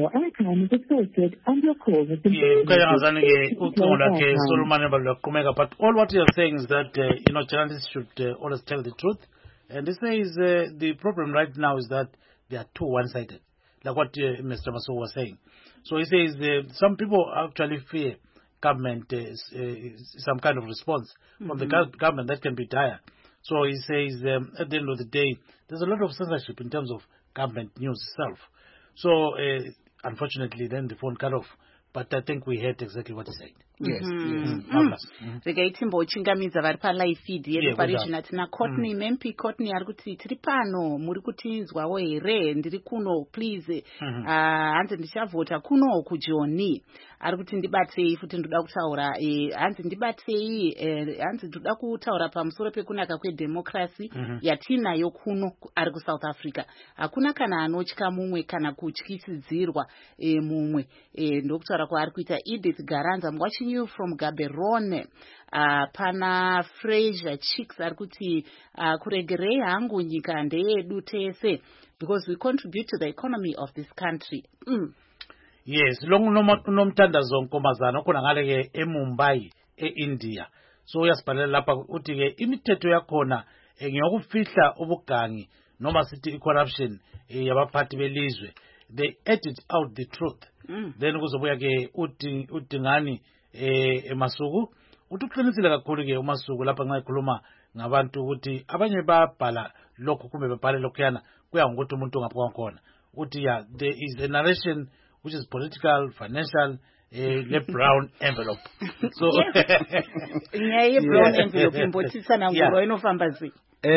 S1: ukayangazani-ke ucingo lwakhe Solomon lwaqhumeka, but all what you are saying is that journalists should always tell the truth, and he says the problem right now is that they are too one-sided, like what Mr. Maso was saying. So he says some people actually fear government some kind of response from the government that can be dire. So he says at the end of the day there's a lot of censorship in terms of government news itself. So unfortunately then the phone cut off, but I think we heard exactly what he said.
S2: Yes. Rikaitimbo chingamidza vari palive feed yedu parizvina tina Courtney Mempi. Courtney ari kuti tiri pano muri kutinzwawo here ndiri kuno please hanzi ndichavhota kuno kujoni ari kuti ndibatei futi ndoda kutaura hanzi ndibatei hanzi ndoda kutaura pamusoro pekunaka kwedemocracy yatinayo kuno ari kuSouth Africa. Hakuna kana anotya mumwe kana kutyisidzirwa mumwe ndokutaura kwaari kuita Edith Garanza. I'm watching you from Gaborone. Pana Fraser Chicks ari kuti kuregerei hangu nyika ndeyedu tese because we contribute to the economy of this country.
S1: Yes, unomthandazo nkombazana okhona ngale ke eMumbai eIndia. So uyasibhalela lapha uthi ke imithetho yakhona ngiyokufihla ubugangi noma sithi corruption yabaphathi belizwe. They edit out the truth. Then kuzobuya ke udingani eMasuku uqinisile kakhulu ke uMasuku lapha nxa ekhuluma ngabantu ukuthi abanye babhala lokho kumbe babhale lokhuyana kuya ngokuthi umuntu ongapha khona uthi there is a narration which is political, financial, le brown envelope. So
S2: nyaya brown envelope imbotisa nanguro inofamba zi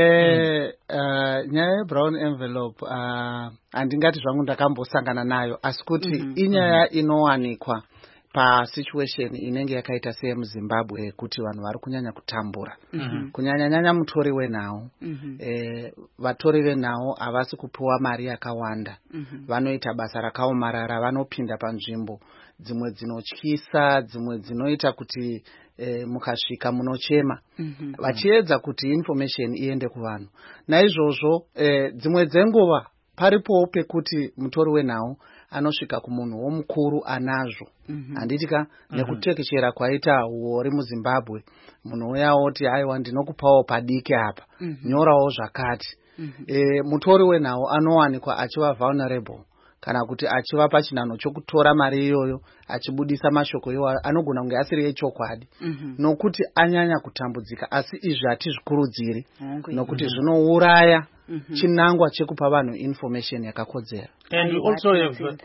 S5: nyaya brown envelope andingati zvangu ndakambosangana nayo asi kuti inyaya inowanikwa pasituation inenge yakaita seyemuZimbabwe kuti vanhu vari kunyanya kutambura kunyanya mutori wenhau vatori venhau havasi kupiwa mari yakawanda vanoita basa rakaomarara vanopinda panzvimbo dzimwe dzinotyisa dzimwe dzinoita kuti mukasvika munochema vachiedza kuti information iende kuvanhu. Naizvozvo dzimwe dzenguva paripowo pekuti mutori wenhau anosvika kumunhu womukuru anazvo handitika nekutekeshera kwaita huori muZimbabwe munhu uya oti aiwa ndinokupawo padiki apa nyorawo zvakati mutori wenhau anowanikwa achiva vulnerable kana kuti achiva pachinano chokutora mari iyoyo achibudisa mashoko iwayo anogona kunge asiri echokwadi nokuti anyanya kutambudzika asi izvi hatizvikurudziri nokuti zvinouraya chinangwa chekupa vanhu information yakakodzera.
S1: And we also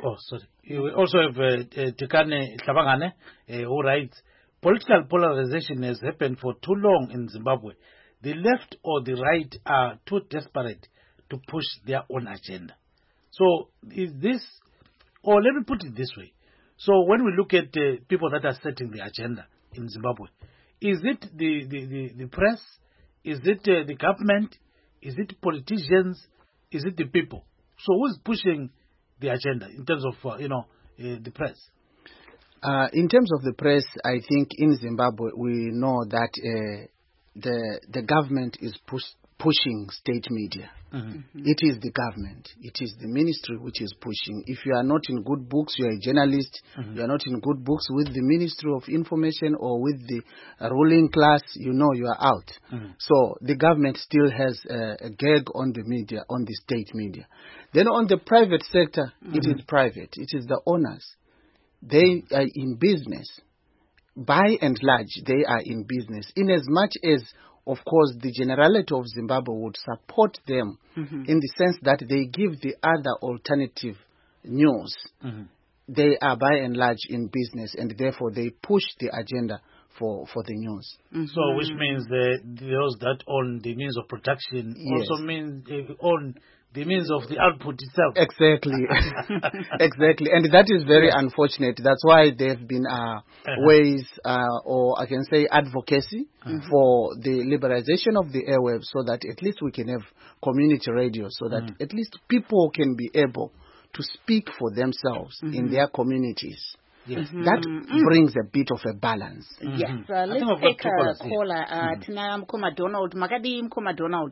S1: have Tikane Hlabangane who writes political polarization has happened for too long in Zimbabwe. the left or the right are too desperate to push their own agenda. So is this, or let me put it this way. So when we look at people that are setting the agenda in Zimbabwe, is it the press? Is it the government? Is it politicians? Is it the people? So who's pushing the agenda in terms of, the press?
S5: In terms of the press, I think in Zimbabwe we know that the government is pushing state media. It is the government. It is the ministry which is pushing. If you are not in good books, you are a journalist. You are not in good books with the Ministry of Information or with the ruling class, you are out. So the government still has a gag on the media, on the state media. Then on the private sector, it is private. It is the owners. They are in business. By and large, they are in business. In as much as, of course, the generality of Zimbabwe would support them in the sense that they give the other alternative news. They are by and large in business, and therefore they push the agenda for the news.
S1: So which means those that own the means of production also mean own the means of the output itself.
S5: Exactly. Exactly. And that is very unfortunate. That's why there have been ways, or I can say advocacy for the liberalization of the airwaves so that at least we can have community radio so that at least people can be able to speak for themselves in their communities. That brings a bit of a balance.
S2: Yes. Let's take a caller. Tina Mkoma Donald. Makadi Mkoma Donald.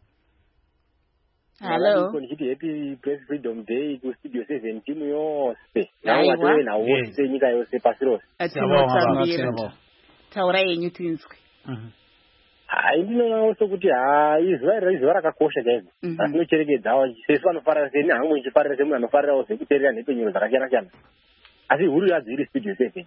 S2: Hello.
S14: Happy Press Freedom Day to Studio 7 team yose. Nawo na wose nyika yose pasiro.
S2: Taura yenyu tinzwe.
S14: Ndinoona also kuti izuva rakakosha chaizvo. Asinocherekedzawo sesu vanofarira seni hamwe ichifarira semunhu anofarirawo sekuteerera nhepenyuro dzakasiyana siyana. Asi huru yadziri Studio 7.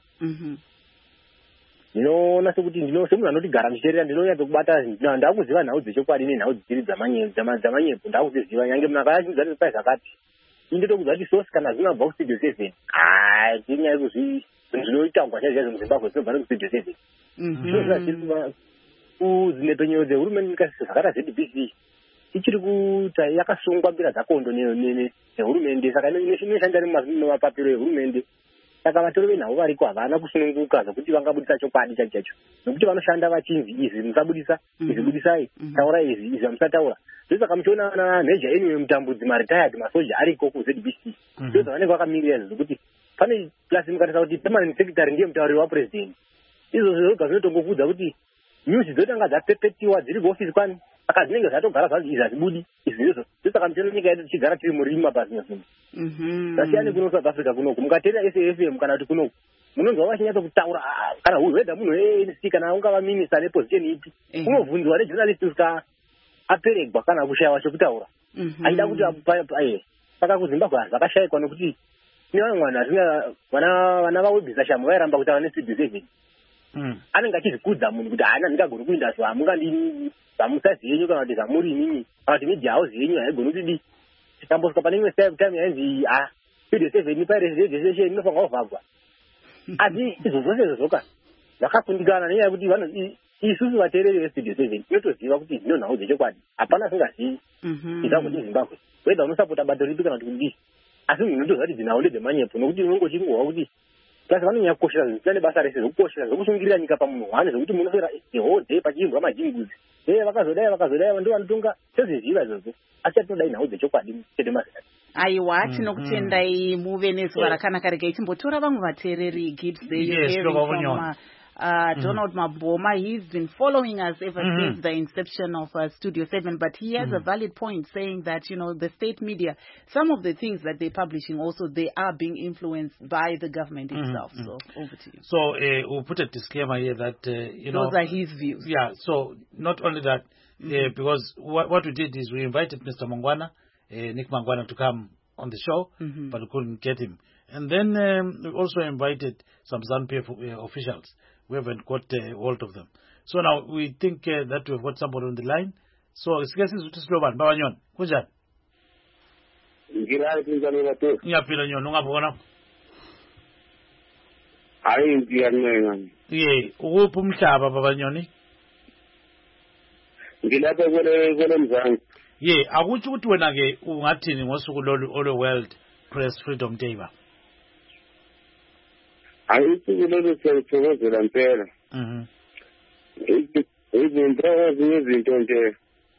S14: Ndinoona sekuti semunhu anotigara ndichiteerera ndinonyatsa kubata ndakuziva nhau dzechokwadi nenhau dziri dzamanyepo ndakuziziva nyange munhu akayachimudza pai zvakati indotokudza kuti sosi kana zvinobva kustudio 7 tinyaya yekuzvi zvinoitangwa chaizvo muzimbabwe zvinobva nekustudio 7 zvozvazviri kuzinepenyero dzehurumende nyika zvakata ZBC ichiri kuita yakasungwa mbira dzakondo nehurumende saka inoshandira nemapapiro ehurumende saka vatori venhau variko havana kusununguka zvokuti vangabudisa chokwadi chacho nokuti vanoshanda vachinzi izvi musabudisa izvi budisai taura izvi hamusataura ndosaka muchiona ana meja enyu emutambudzi maretired masoja ariko kuZBC ndozvavanenge vakamirira izvo zvokuti pane plasi mukatarisa kuti permanent secretary ndiye mutauriri wapurezidendi izvozvo zvoga zvinotongokudza kuti nyuzi dzotanga dzapepetiwa dziri kuofisi kwani saka dzinenge dzatogara zvazi izvi hazvibudi izvi izvozvo ndosaka muchiona nyika yedu tichigara tiri murimi mabhazi nezvimwe zvasiyana kuno South Africa kunoku mukateerera SAFM kana kuti kunoku munonzwa vachinyatsa kutaura kana whether munhu ANC kana ungava minista neposition ipi unobvunzwa nejournalist usika aperegwa kana kushayiwa chekutaura aida kuti saka kuZimbabwe zvakashayikwa nokuti vana vawebhisa shamu vairamba kutaura nestudio 7 anenge achizvikudza munhu kuti hana ndingagoni kuinda zvo hamungandini zvamusazi yenyu kana kuti zvamuri inini kana kuti media house yenyu haigoni kutidi tikambosvika pane imwe time yainzi studio 7 piracy station inofanirwa kuvhagwa asi izvo zvose zvoka zvakakundikana nenyaya yekuti isusu vateereri vestudio 7 tinotoziva kuti dzino nhau dzechokwadi hapana singazivi izvangoti Zimbabwe whether unosapota bato ripi kana kuti kudii asi munhu unotoziva kuti dzinhau ndedzemanyepo nokuti unongochingova kuti plasi vanonyanya kukoshera zvinhu zvisina nebasa rese zvokukoshera zvokusungirira nyika pamunhu hwane zvokuti munoswera the whole day pachiimbwa majinguzi vakazodai ndo vanotonga sezviziva izvozvo asi chatinodai nhau dzechokwadi chete mazita
S2: aiwa tinokutendai muve nezuva rakanaka regai timbotora vamwe vateereri Gibbs Donald Maboma. He's been following us ever since the inception of Studio 7, but he has a valid point saying that, the state media, some of the things that they're publishing also, they are being influenced by the government itself. So, over to you.
S1: So, we'll put a disclaimer here that,
S2: those are his views.
S1: Yeah, so not only that, because what we did is we invited Mr. Mangwana, Nick Mangwana, to come on the show, but we couldn't get him. And then we also invited some ZANU-PF officials. We haven't got hold of them. So now we think that we've got somebody on the line. So it's Slovan, Babanyon. Kunjani? Ngiyapila nyon, ungapona?
S15: Hayi ngiyangena.
S1: Ukuphi umhlaba Babanyoni?
S15: ngilapha kwele Mzansi.
S1: Yeah, akuthi ukuthi wena ke ungathini ngosuku lolu World Press Freedom Day ba?
S15: Ayisuku lolu siyathokozela impela. Izinto ezinye nje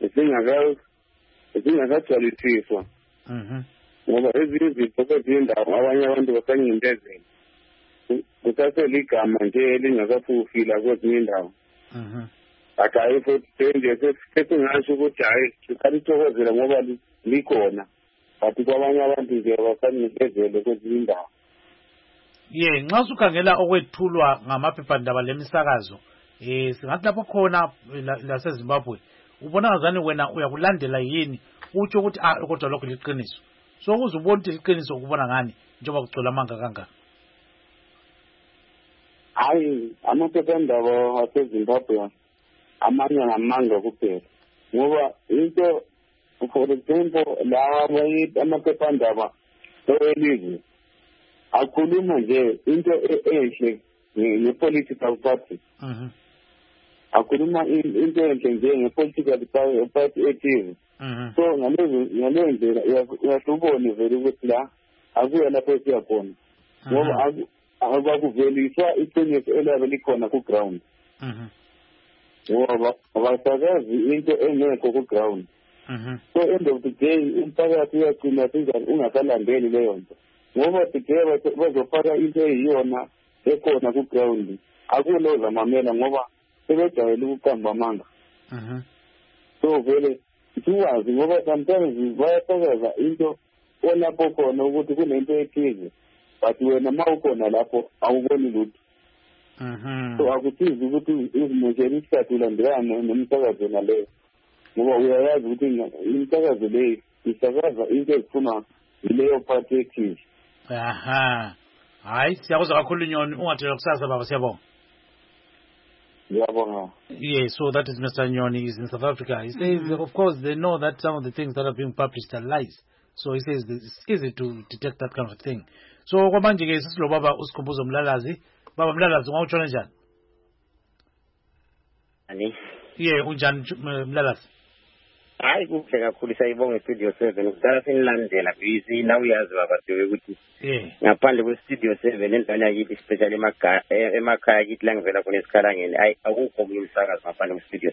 S15: zingakagcwalisiswa. Ngoba ezinye izifo ezindawo abanye abantu basangintezela. Kusaseligama nje elingakafufila kwezinye indawo. Akayi futhi nje sesingasho ukuthi hayi siqalithokozela ngoba likhona. Bathi kwabanye abantu nje basangintezele kwezinye indawo.
S1: Yeah, nxa usukhangela okwethulwa ngamaphephandaba lemisakazo singathi lapho khona laseZimbabwe ubona ngazani wena uyakulandela yini utsho ukuthi kodwa lokho liqiniso so ukuze ubone ukuthi liqiniso ukubona ngani njengoba kugcwele amanga kangaka.
S15: Hayi amaphephandaba aseZimbabwe amanye ngamanga kuphela ngoba into for example lawa amaphephandaba elizwe akhuluma nje into enhle nge-political party. Akhuluma into enhle nje nge-political party ethize. So ngaleyo ndlela uyasubona vele ukuthi la akuya lapho esiya khona ngoba akuveliswa iqiniso elabe likhona ku-ground. Ngoba abasakazi into engekho ku-ground. So end of the day umphakathi uyagcina ungasalandeli leyo nto ngoba today bazofaka into eyiyona ekhona ku-ground akuloza mamela ngoba sebejayele ukuqamba amanga. So vele siwazi ngoba sometimes bayasakaza into olapho khona ukuthi kunento ethize but wena ma ukhona lapho awuboni lutho. So akuthizi ukuthi izimoshela isikhathi ulandelana nomsakazo naleyo ngoba uyayazi ukuthi imsakazo leyo isakaza into ezifunwa yileyo party ethize.
S1: Hayi siyakuzwa kakhulu Nyoni ungathela kusasa baba siyabonga. Yeah, so that is Mr. Nyoni. He's in South Africa. He says, of course, they know that some of the things that are being published are lies. So he says it's easy to detect that kind of thing. So kwamanje ke sisilo baba usikhumbuzo Mlalazi. Baba Mlalazi ungawutshona njani?
S16: Ani?
S1: Yeah, unjani Mlalazi?
S16: Hayi kuhle kakhulu sayibonga Studio 7 kudala senilandela busy now uyazi baba siwe ukuthi ngaphandle kwe Studio 7 endlwana yakithi especially emakhaya kithi la ngivela khona esikhalangeni akukho omunye umsakazo ngaphandle kwe Studio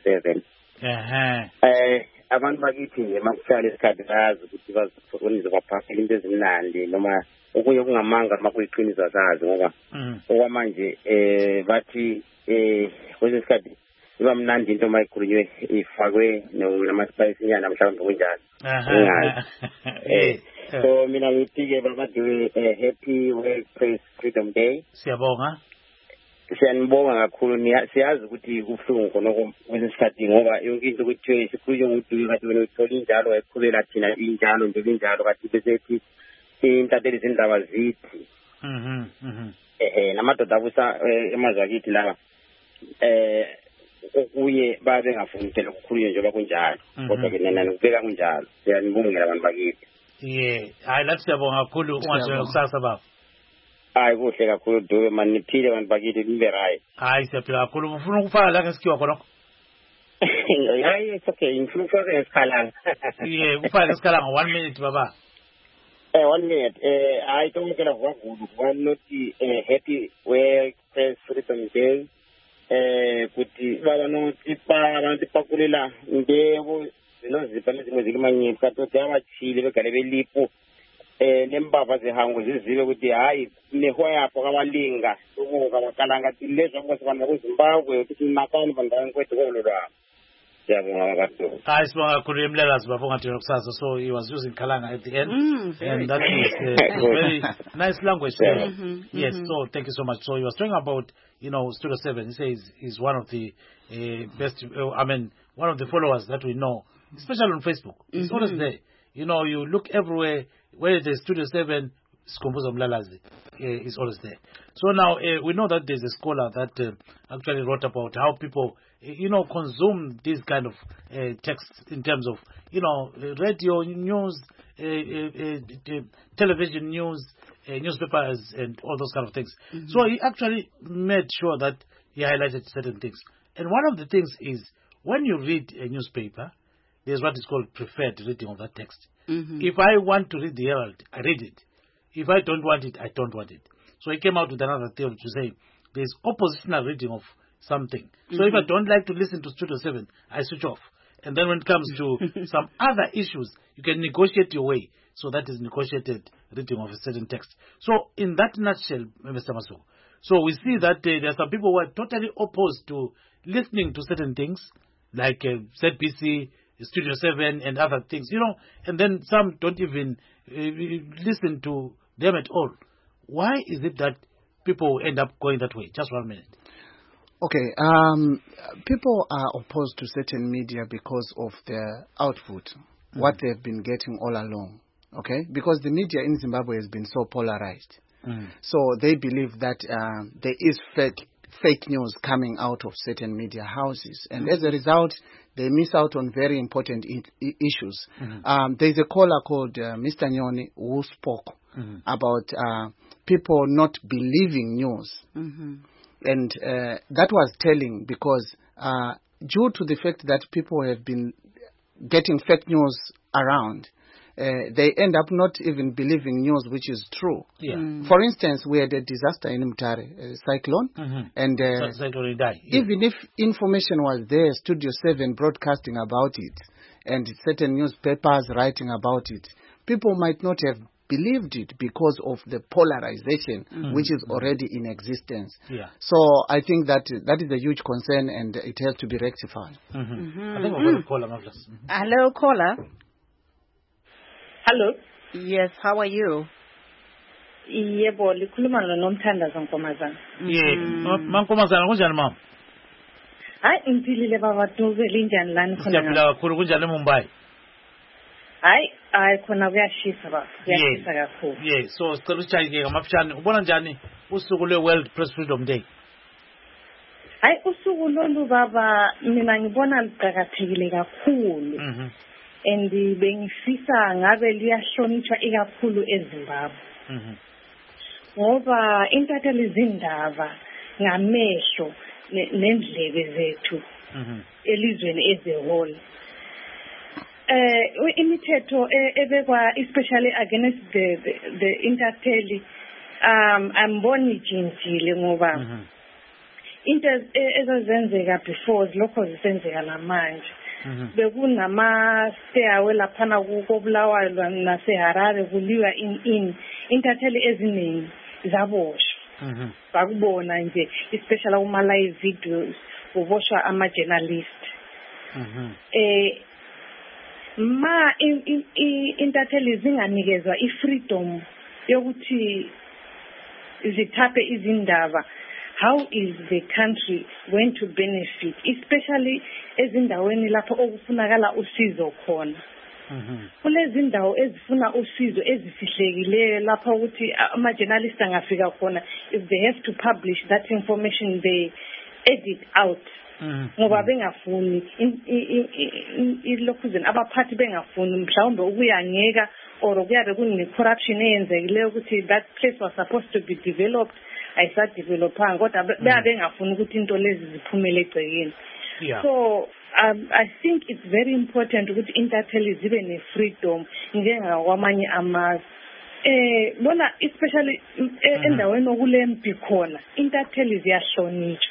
S16: 7. Abantu bakithi nje makuhlala isikhathi bayazi ukuthi bazokwenza kwaphakela into ezimnandi noma okunye kungamanga makuyiqiniso zazi ngoba okwamanje bathi kwesinye isikhathi iba mnandi into mayikhulunywe ifakwe nama-spice nyana mhlawumbe kunjalo. So mina ngithi-ke babadiwe Happy World Press Freedom Day.
S1: Siyabonga.
S16: Siyanibonga kakhulu siyazi ukuthi kubuhlungu khona kwesinye isikhathi ngoba yonke into kuthiwe sikhulunywe nguDuwe kade wena uthola injalo wayiqhubela thina injalo nje injalo kade besethi intatheli zindaba zithi namadoda abusa emazwe akithi lawa okuye babe ngafuni phela ukukhulunywa njengoba kunjalo kodwa ke nena nikubeka kunjalo siyanibongela abantu bakithi.
S1: Hayi lathi siyabonga kakhulu ungathela kusasa baba.
S16: Hayi kuhle kakhulu Duwe man niphile abantu bakithi nibe right.
S1: Hayi siyaphila kakhulu ufuna ukufaka la ngesikhiwa khona.
S16: Hayi it's okay ngifuna ukufaka ngesikhalanga.
S1: Ufaka ngesikhalanga 1 minute baba.
S16: 1 minute hayi tomukela kwakhulu kwanothi Happy World Press Freedom Day. Kuti baba notipa abantu pakulela ndebo zinozipa nezimwe zilimanyeni kathi abachile begale belipo nembava zehango zizibe ukuthi hayi neho yapho kabalinga ukuka bakalanga tilezwa ngokusibana kuZimbabwe ukuthi nakani bandaweni kwethu kololwa. Siyabonga kakhulu.
S1: Hayi sibonga kakhulu Mlalazi baba ungathela kusasa so he was using Kalanga at the end and that is very nice language. Yes, so thank you so much. So he was talking about Studio 7. He says he's one of the best one of the followers that we know, especially on Facebook. It's always there. You look everywhere where there's Studio 7, Sikhumbuzo Mlalazi is always there. So now we know that there's a scholar that actually wrote about how people consume these kind of texts in terms of radio news, television news, newspapers and all those kind of things. So he actually made sure that he highlighted certain things. And one of the things is when you read a newspaper, there's what is called preferred reading of that text. If I want to read the Herald, I read it. If I don't want it, I don't want it. So he came out with another theory to say there's oppositional reading of something. So if I don't like to listen to Studio 7, I switch off. And then when it comes to some other issues, you can negotiate your way. So that is negotiated reading of a certain text. So in that nutshell, Mr. Maso, so we see that there are some people who are totally opposed to listening to certain things, like ZBC, Studio 7 and other things, and then some don't even listen to them at all. Why is it that people end up going that way? Just 1 minute.
S5: Okay, people are opposed to certain media because of their output, what they've been getting all along, okay? Because the media in Zimbabwe has been so polarized. So they believe that there is fake news coming out of certain media houses. And as a result, they miss out on very important issues. There's a caller called Mr. Nyoni who spoke about people not believing news. And that was telling because due to the fact that people have been getting fake news around, they end up not even believing news which is true. For instance, we had a disaster in Mutare, a cyclone, and even if information was there, Studio 7 broadcasting about it, and certain newspapers writing about it, people might not have believed it because of the polarization which is already in existence. So I think that is a huge concern and it has to be rectified.
S1: I think we're going to call him.
S2: Hello, caller.
S17: Hello.
S2: Yes, how are you?
S17: Yebo, likhuluma noMthandazo Nkomazana.
S1: Mankomazana kunjani mama?
S17: Hayi impilile baba Dube linjani lani khona?
S1: Siyaphila kakhulu kunjani eMumbai?
S17: Hayi khona kuyashisa baba. Kuyashisa kakhulu.
S1: Yeah, so sicela uchayike ngamafishane. Ubona njani usuku lwe-World Press Freedom Day?
S17: Hayi usuku lolu baba mina ngibona liqhakathekile kakhulu. And bengifisa ngabe liyahlonishwa ikakhulu eZimbabwe. Ngoba intatheli izindaba ngamehlo nendlebe zethu elizweni ezehole. Imithetho ebekwa especially against the intatheli amboni ijintile ngoba into ezazenzeka before lokho zisenzeka namanje. Bekunama stairway laphana kobulawayo naseHarare kuliwa intatheli eziningi zaboshwa. Bakubona nje especially kuma live videos uboshwa ama journalist. Intatheli zinganikezwa ifreedom yokuthi zithape izindaba. How is the country going to benefit, especially ezindaweni lapho okufunakala usizo khona? Kulezi ndawo ezifuna usizo ezifihlekileyo lapho ukuthi ama journalists angafika khona, if they have to publish that information they edit out. Ngoba bengafuni ilokhuzeni abaphathi bengafuni mhlawumbe ukuyangeka or kuyabe kune corruption eyenzekileyo ukuthi that place was supposed to be developed ayisadevelopanga kodwa bengafuni ukuthi into lezi ziphumele egcekeni. So I think it's very important ukuthi intatheli zibe ne freedom njengakwamanye amazwe. Bona especially endaweni okulempi khona intatheli ziyahlonishwa.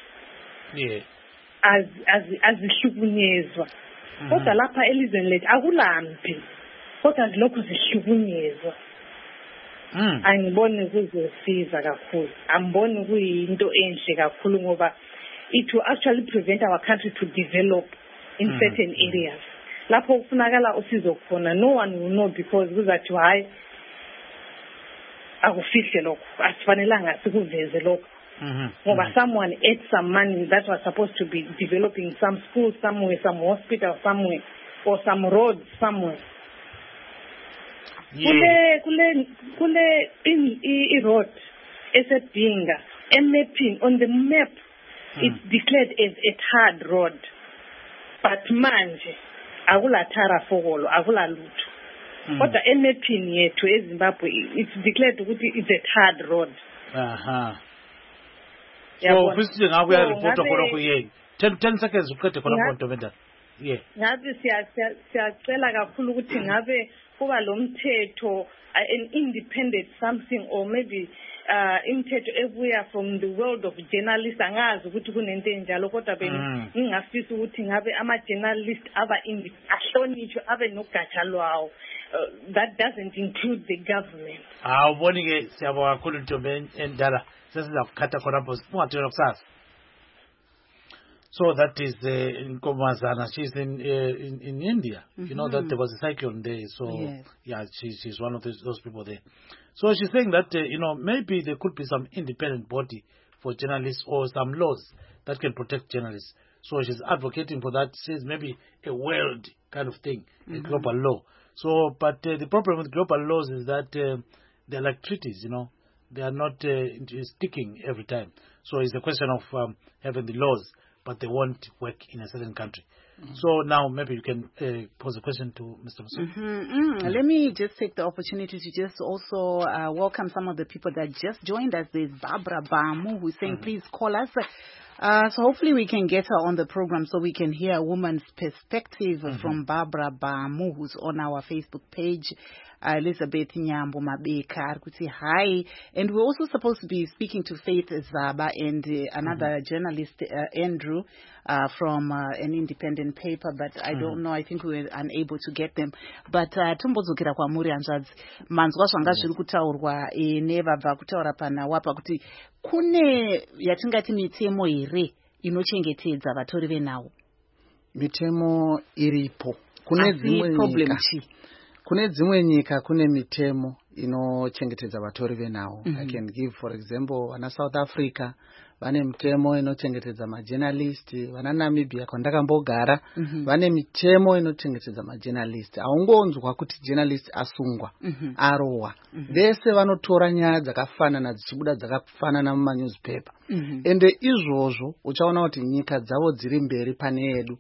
S17: Azihlukunyezwa. Kodwa lapha elizweni lethu akulampi. Kodwa zilokhu zihlukunyezwa. Angiboni kuzosiza kakhulu. Angiboni kuyinto enhle kakhulu ngoba it will actually prevent our country to develop in certain areas. Lapho kufunakala usizo khona no one will know because kuzathi hayi akufihle lokho asifanelanga sikuveze lokho. Ngoba someone ate some money that was supposed to be developing some schools somewhere, some hospital somewhere, or some roads somewhere. Kule road esedinga mapping on the map it's declared as a hard road, but manje akula thara fokolo akula lutho. Kodwa mapping yethu eZimbabwe it's declared ukuthi it's a hard road.
S1: So ufisile ngakuya report khona kuye 10 seconds uqede khona Ntomenda. Yeah.
S17: Ngabe siyacela kakhulu ukuthi ngabe kuba lo mthetho an independent something or maybe imithetho ebuya from the world of journalists angazi ukuthi kunento enjalo kodwa ngingafisa ukuthi ngabe ama journalists aba ahlonishwe abe nogatsha lwawo. That doesn't include the government.
S1: Awuboni ke siyabonga kakhulu Ntombi endala sesizakukhatha khona lapho ungathela kusasa. So that is Nkomazana. She's in India. You know that there was a cyclone there. So yeah, she's one of those people there. So she's saying that maybe there could be some independent body for journalists or some laws that can protect journalists. So she's advocating for that. Says maybe a world kind of thing, a global law. So, but the problem with global laws is that they're like treaties. They are not sticking every time. So it's a question of having the laws, but they won't work in a certain country. So now maybe you can pose a question to Mr. Masuku.
S2: Let me just take the opportunity to just also welcome some of the people that just joined us. There's Barbara Bamu who's saying, please call us. So hopefully we can get her on the program so we can hear a woman's perspective from Barbara Bamu, who's on our Facebook page. Elizabeth Nyambo Mabeka say hi, and we're also supposed to be speaking to Faith Zaba and another journalist, Andrew, from an independent paper, but I don't know, I think we were unable to get them. But tombozokera kwa muri anzadzi manzwa zvanga zviri kutaurwa nevabva kutaura pana wapa kuti kune yatingati mitemo here inochengetedza vatori venhau.
S5: Mitemo iripo. Kune dzimwe nyika kune mitemo inochengetedza vatori venhau. I can give for example vana South Africa vane mitemo inochengetedza majournalist, vana Namibia kwandakambogara vane mitemo inochengetedza majournalist. Haungonzwa kuti journalist asungwa arowa. Vese vanotora nyaya dzakafanana dzichibuda dzakafanana muma newspaper. Ende izvozvo uchaona kuti nyika dzavo dziri mberi pane yedu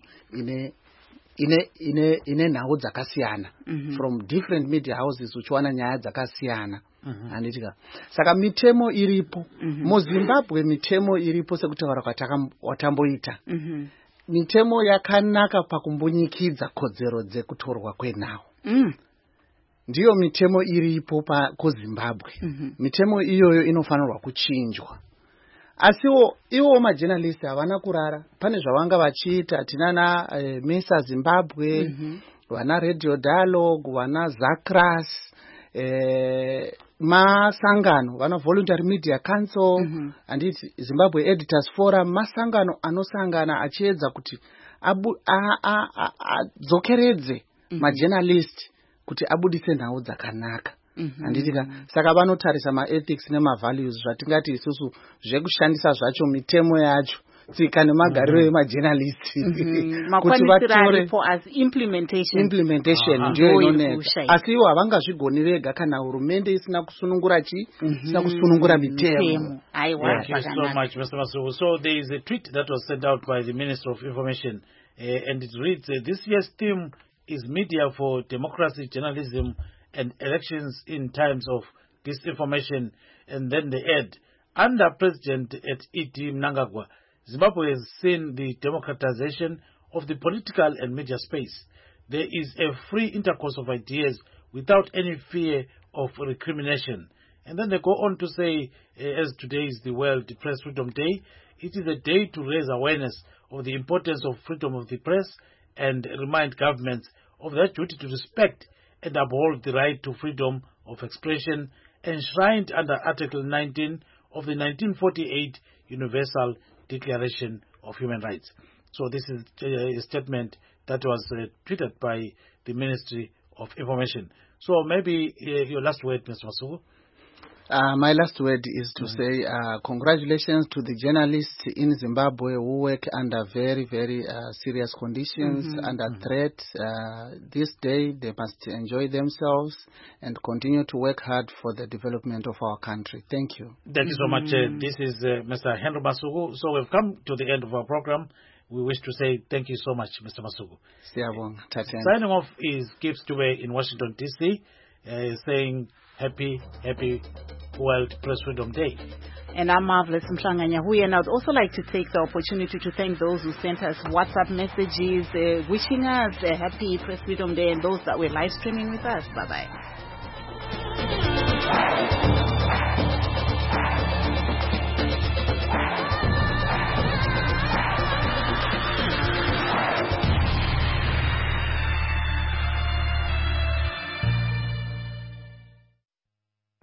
S5: ine nhau dzakasiyana from different media houses uchiwana nyaya dzakasiyana. Anditika saka mitemo iripo muZimbabwe, mitemo iripo sekutaura kwatamboita. Mitemo yakanaka pakumbonyikidza kodzero dzekutorwa kwenhau. Ndiyo mitemo iripo kuZimbabwe. Mitemo iyoyo inofanirwa kuchinjwa. Asiwo iwo majournalist havana kurara. Pane zvavanga vachiita tinana Mesa Zimbabwe, vana Radio Dialogue, vana Zakras, masangano vana Voluntary Media Council, and Zimbabwe Editors Forum, masangano anosangana achiedza kuti adzokeredze majournalist kuti abudise nhau dzakanaka. Anditika saka vanotarisa maethics nemavalues zvatingati isusu zvekushandisa zvacho mitemo yacho tsika nemagariro emajournalist kuti vatore
S2: as implementation
S5: ndiyo inoneka. Asi ivo havangazvigoni vega kana hurumende isina kusunungura isina kusunungura mitemo.
S1: Thank you so much, Mr. Masuku. So there is a tweet that was sent out by the Minister of Information and it reads, this year's theme is Media for Democracy, Journalism and Elections in Times of Disinformation. And then they add, under President E.T. Mnangagwa, Zimbabwe has seen the democratization of the political and media space. There is a free intercourse of ideas without any fear of recrimination. And then they go on to say, as today is the World Press Freedom Day, it is a day to raise awareness of the importance of freedom of the press and remind governments of their duty to respect and uphold the right to freedom of expression enshrined under Article 19 of the 1948 Universal Declaration of Human Rights. So this is a statement that was tweeted by the Ministry of Information. So maybe your last word, Mr. Masuku.
S5: My last word is to say congratulations to the journalists in Zimbabwe who work under very, very serious conditions, under threat. This day they must enjoy themselves and continue to work hard for the development of our country. Thank you.
S1: Thank you so much. This is Mr. Henry Masuku. So we've come to the end of our program. We wish to say thank you so much, Mr. Masuku. Signing off is Gibbs Dube in Washington, D.C., saying happy World Press Freedom Day.
S2: And I'm Marvelous Mhlanga-Nyahuye. And I'd also like to take the opportunity to thank those who sent us WhatsApp messages wishing us a happy Press Freedom Day and those that were live streaming with us. Bye-bye.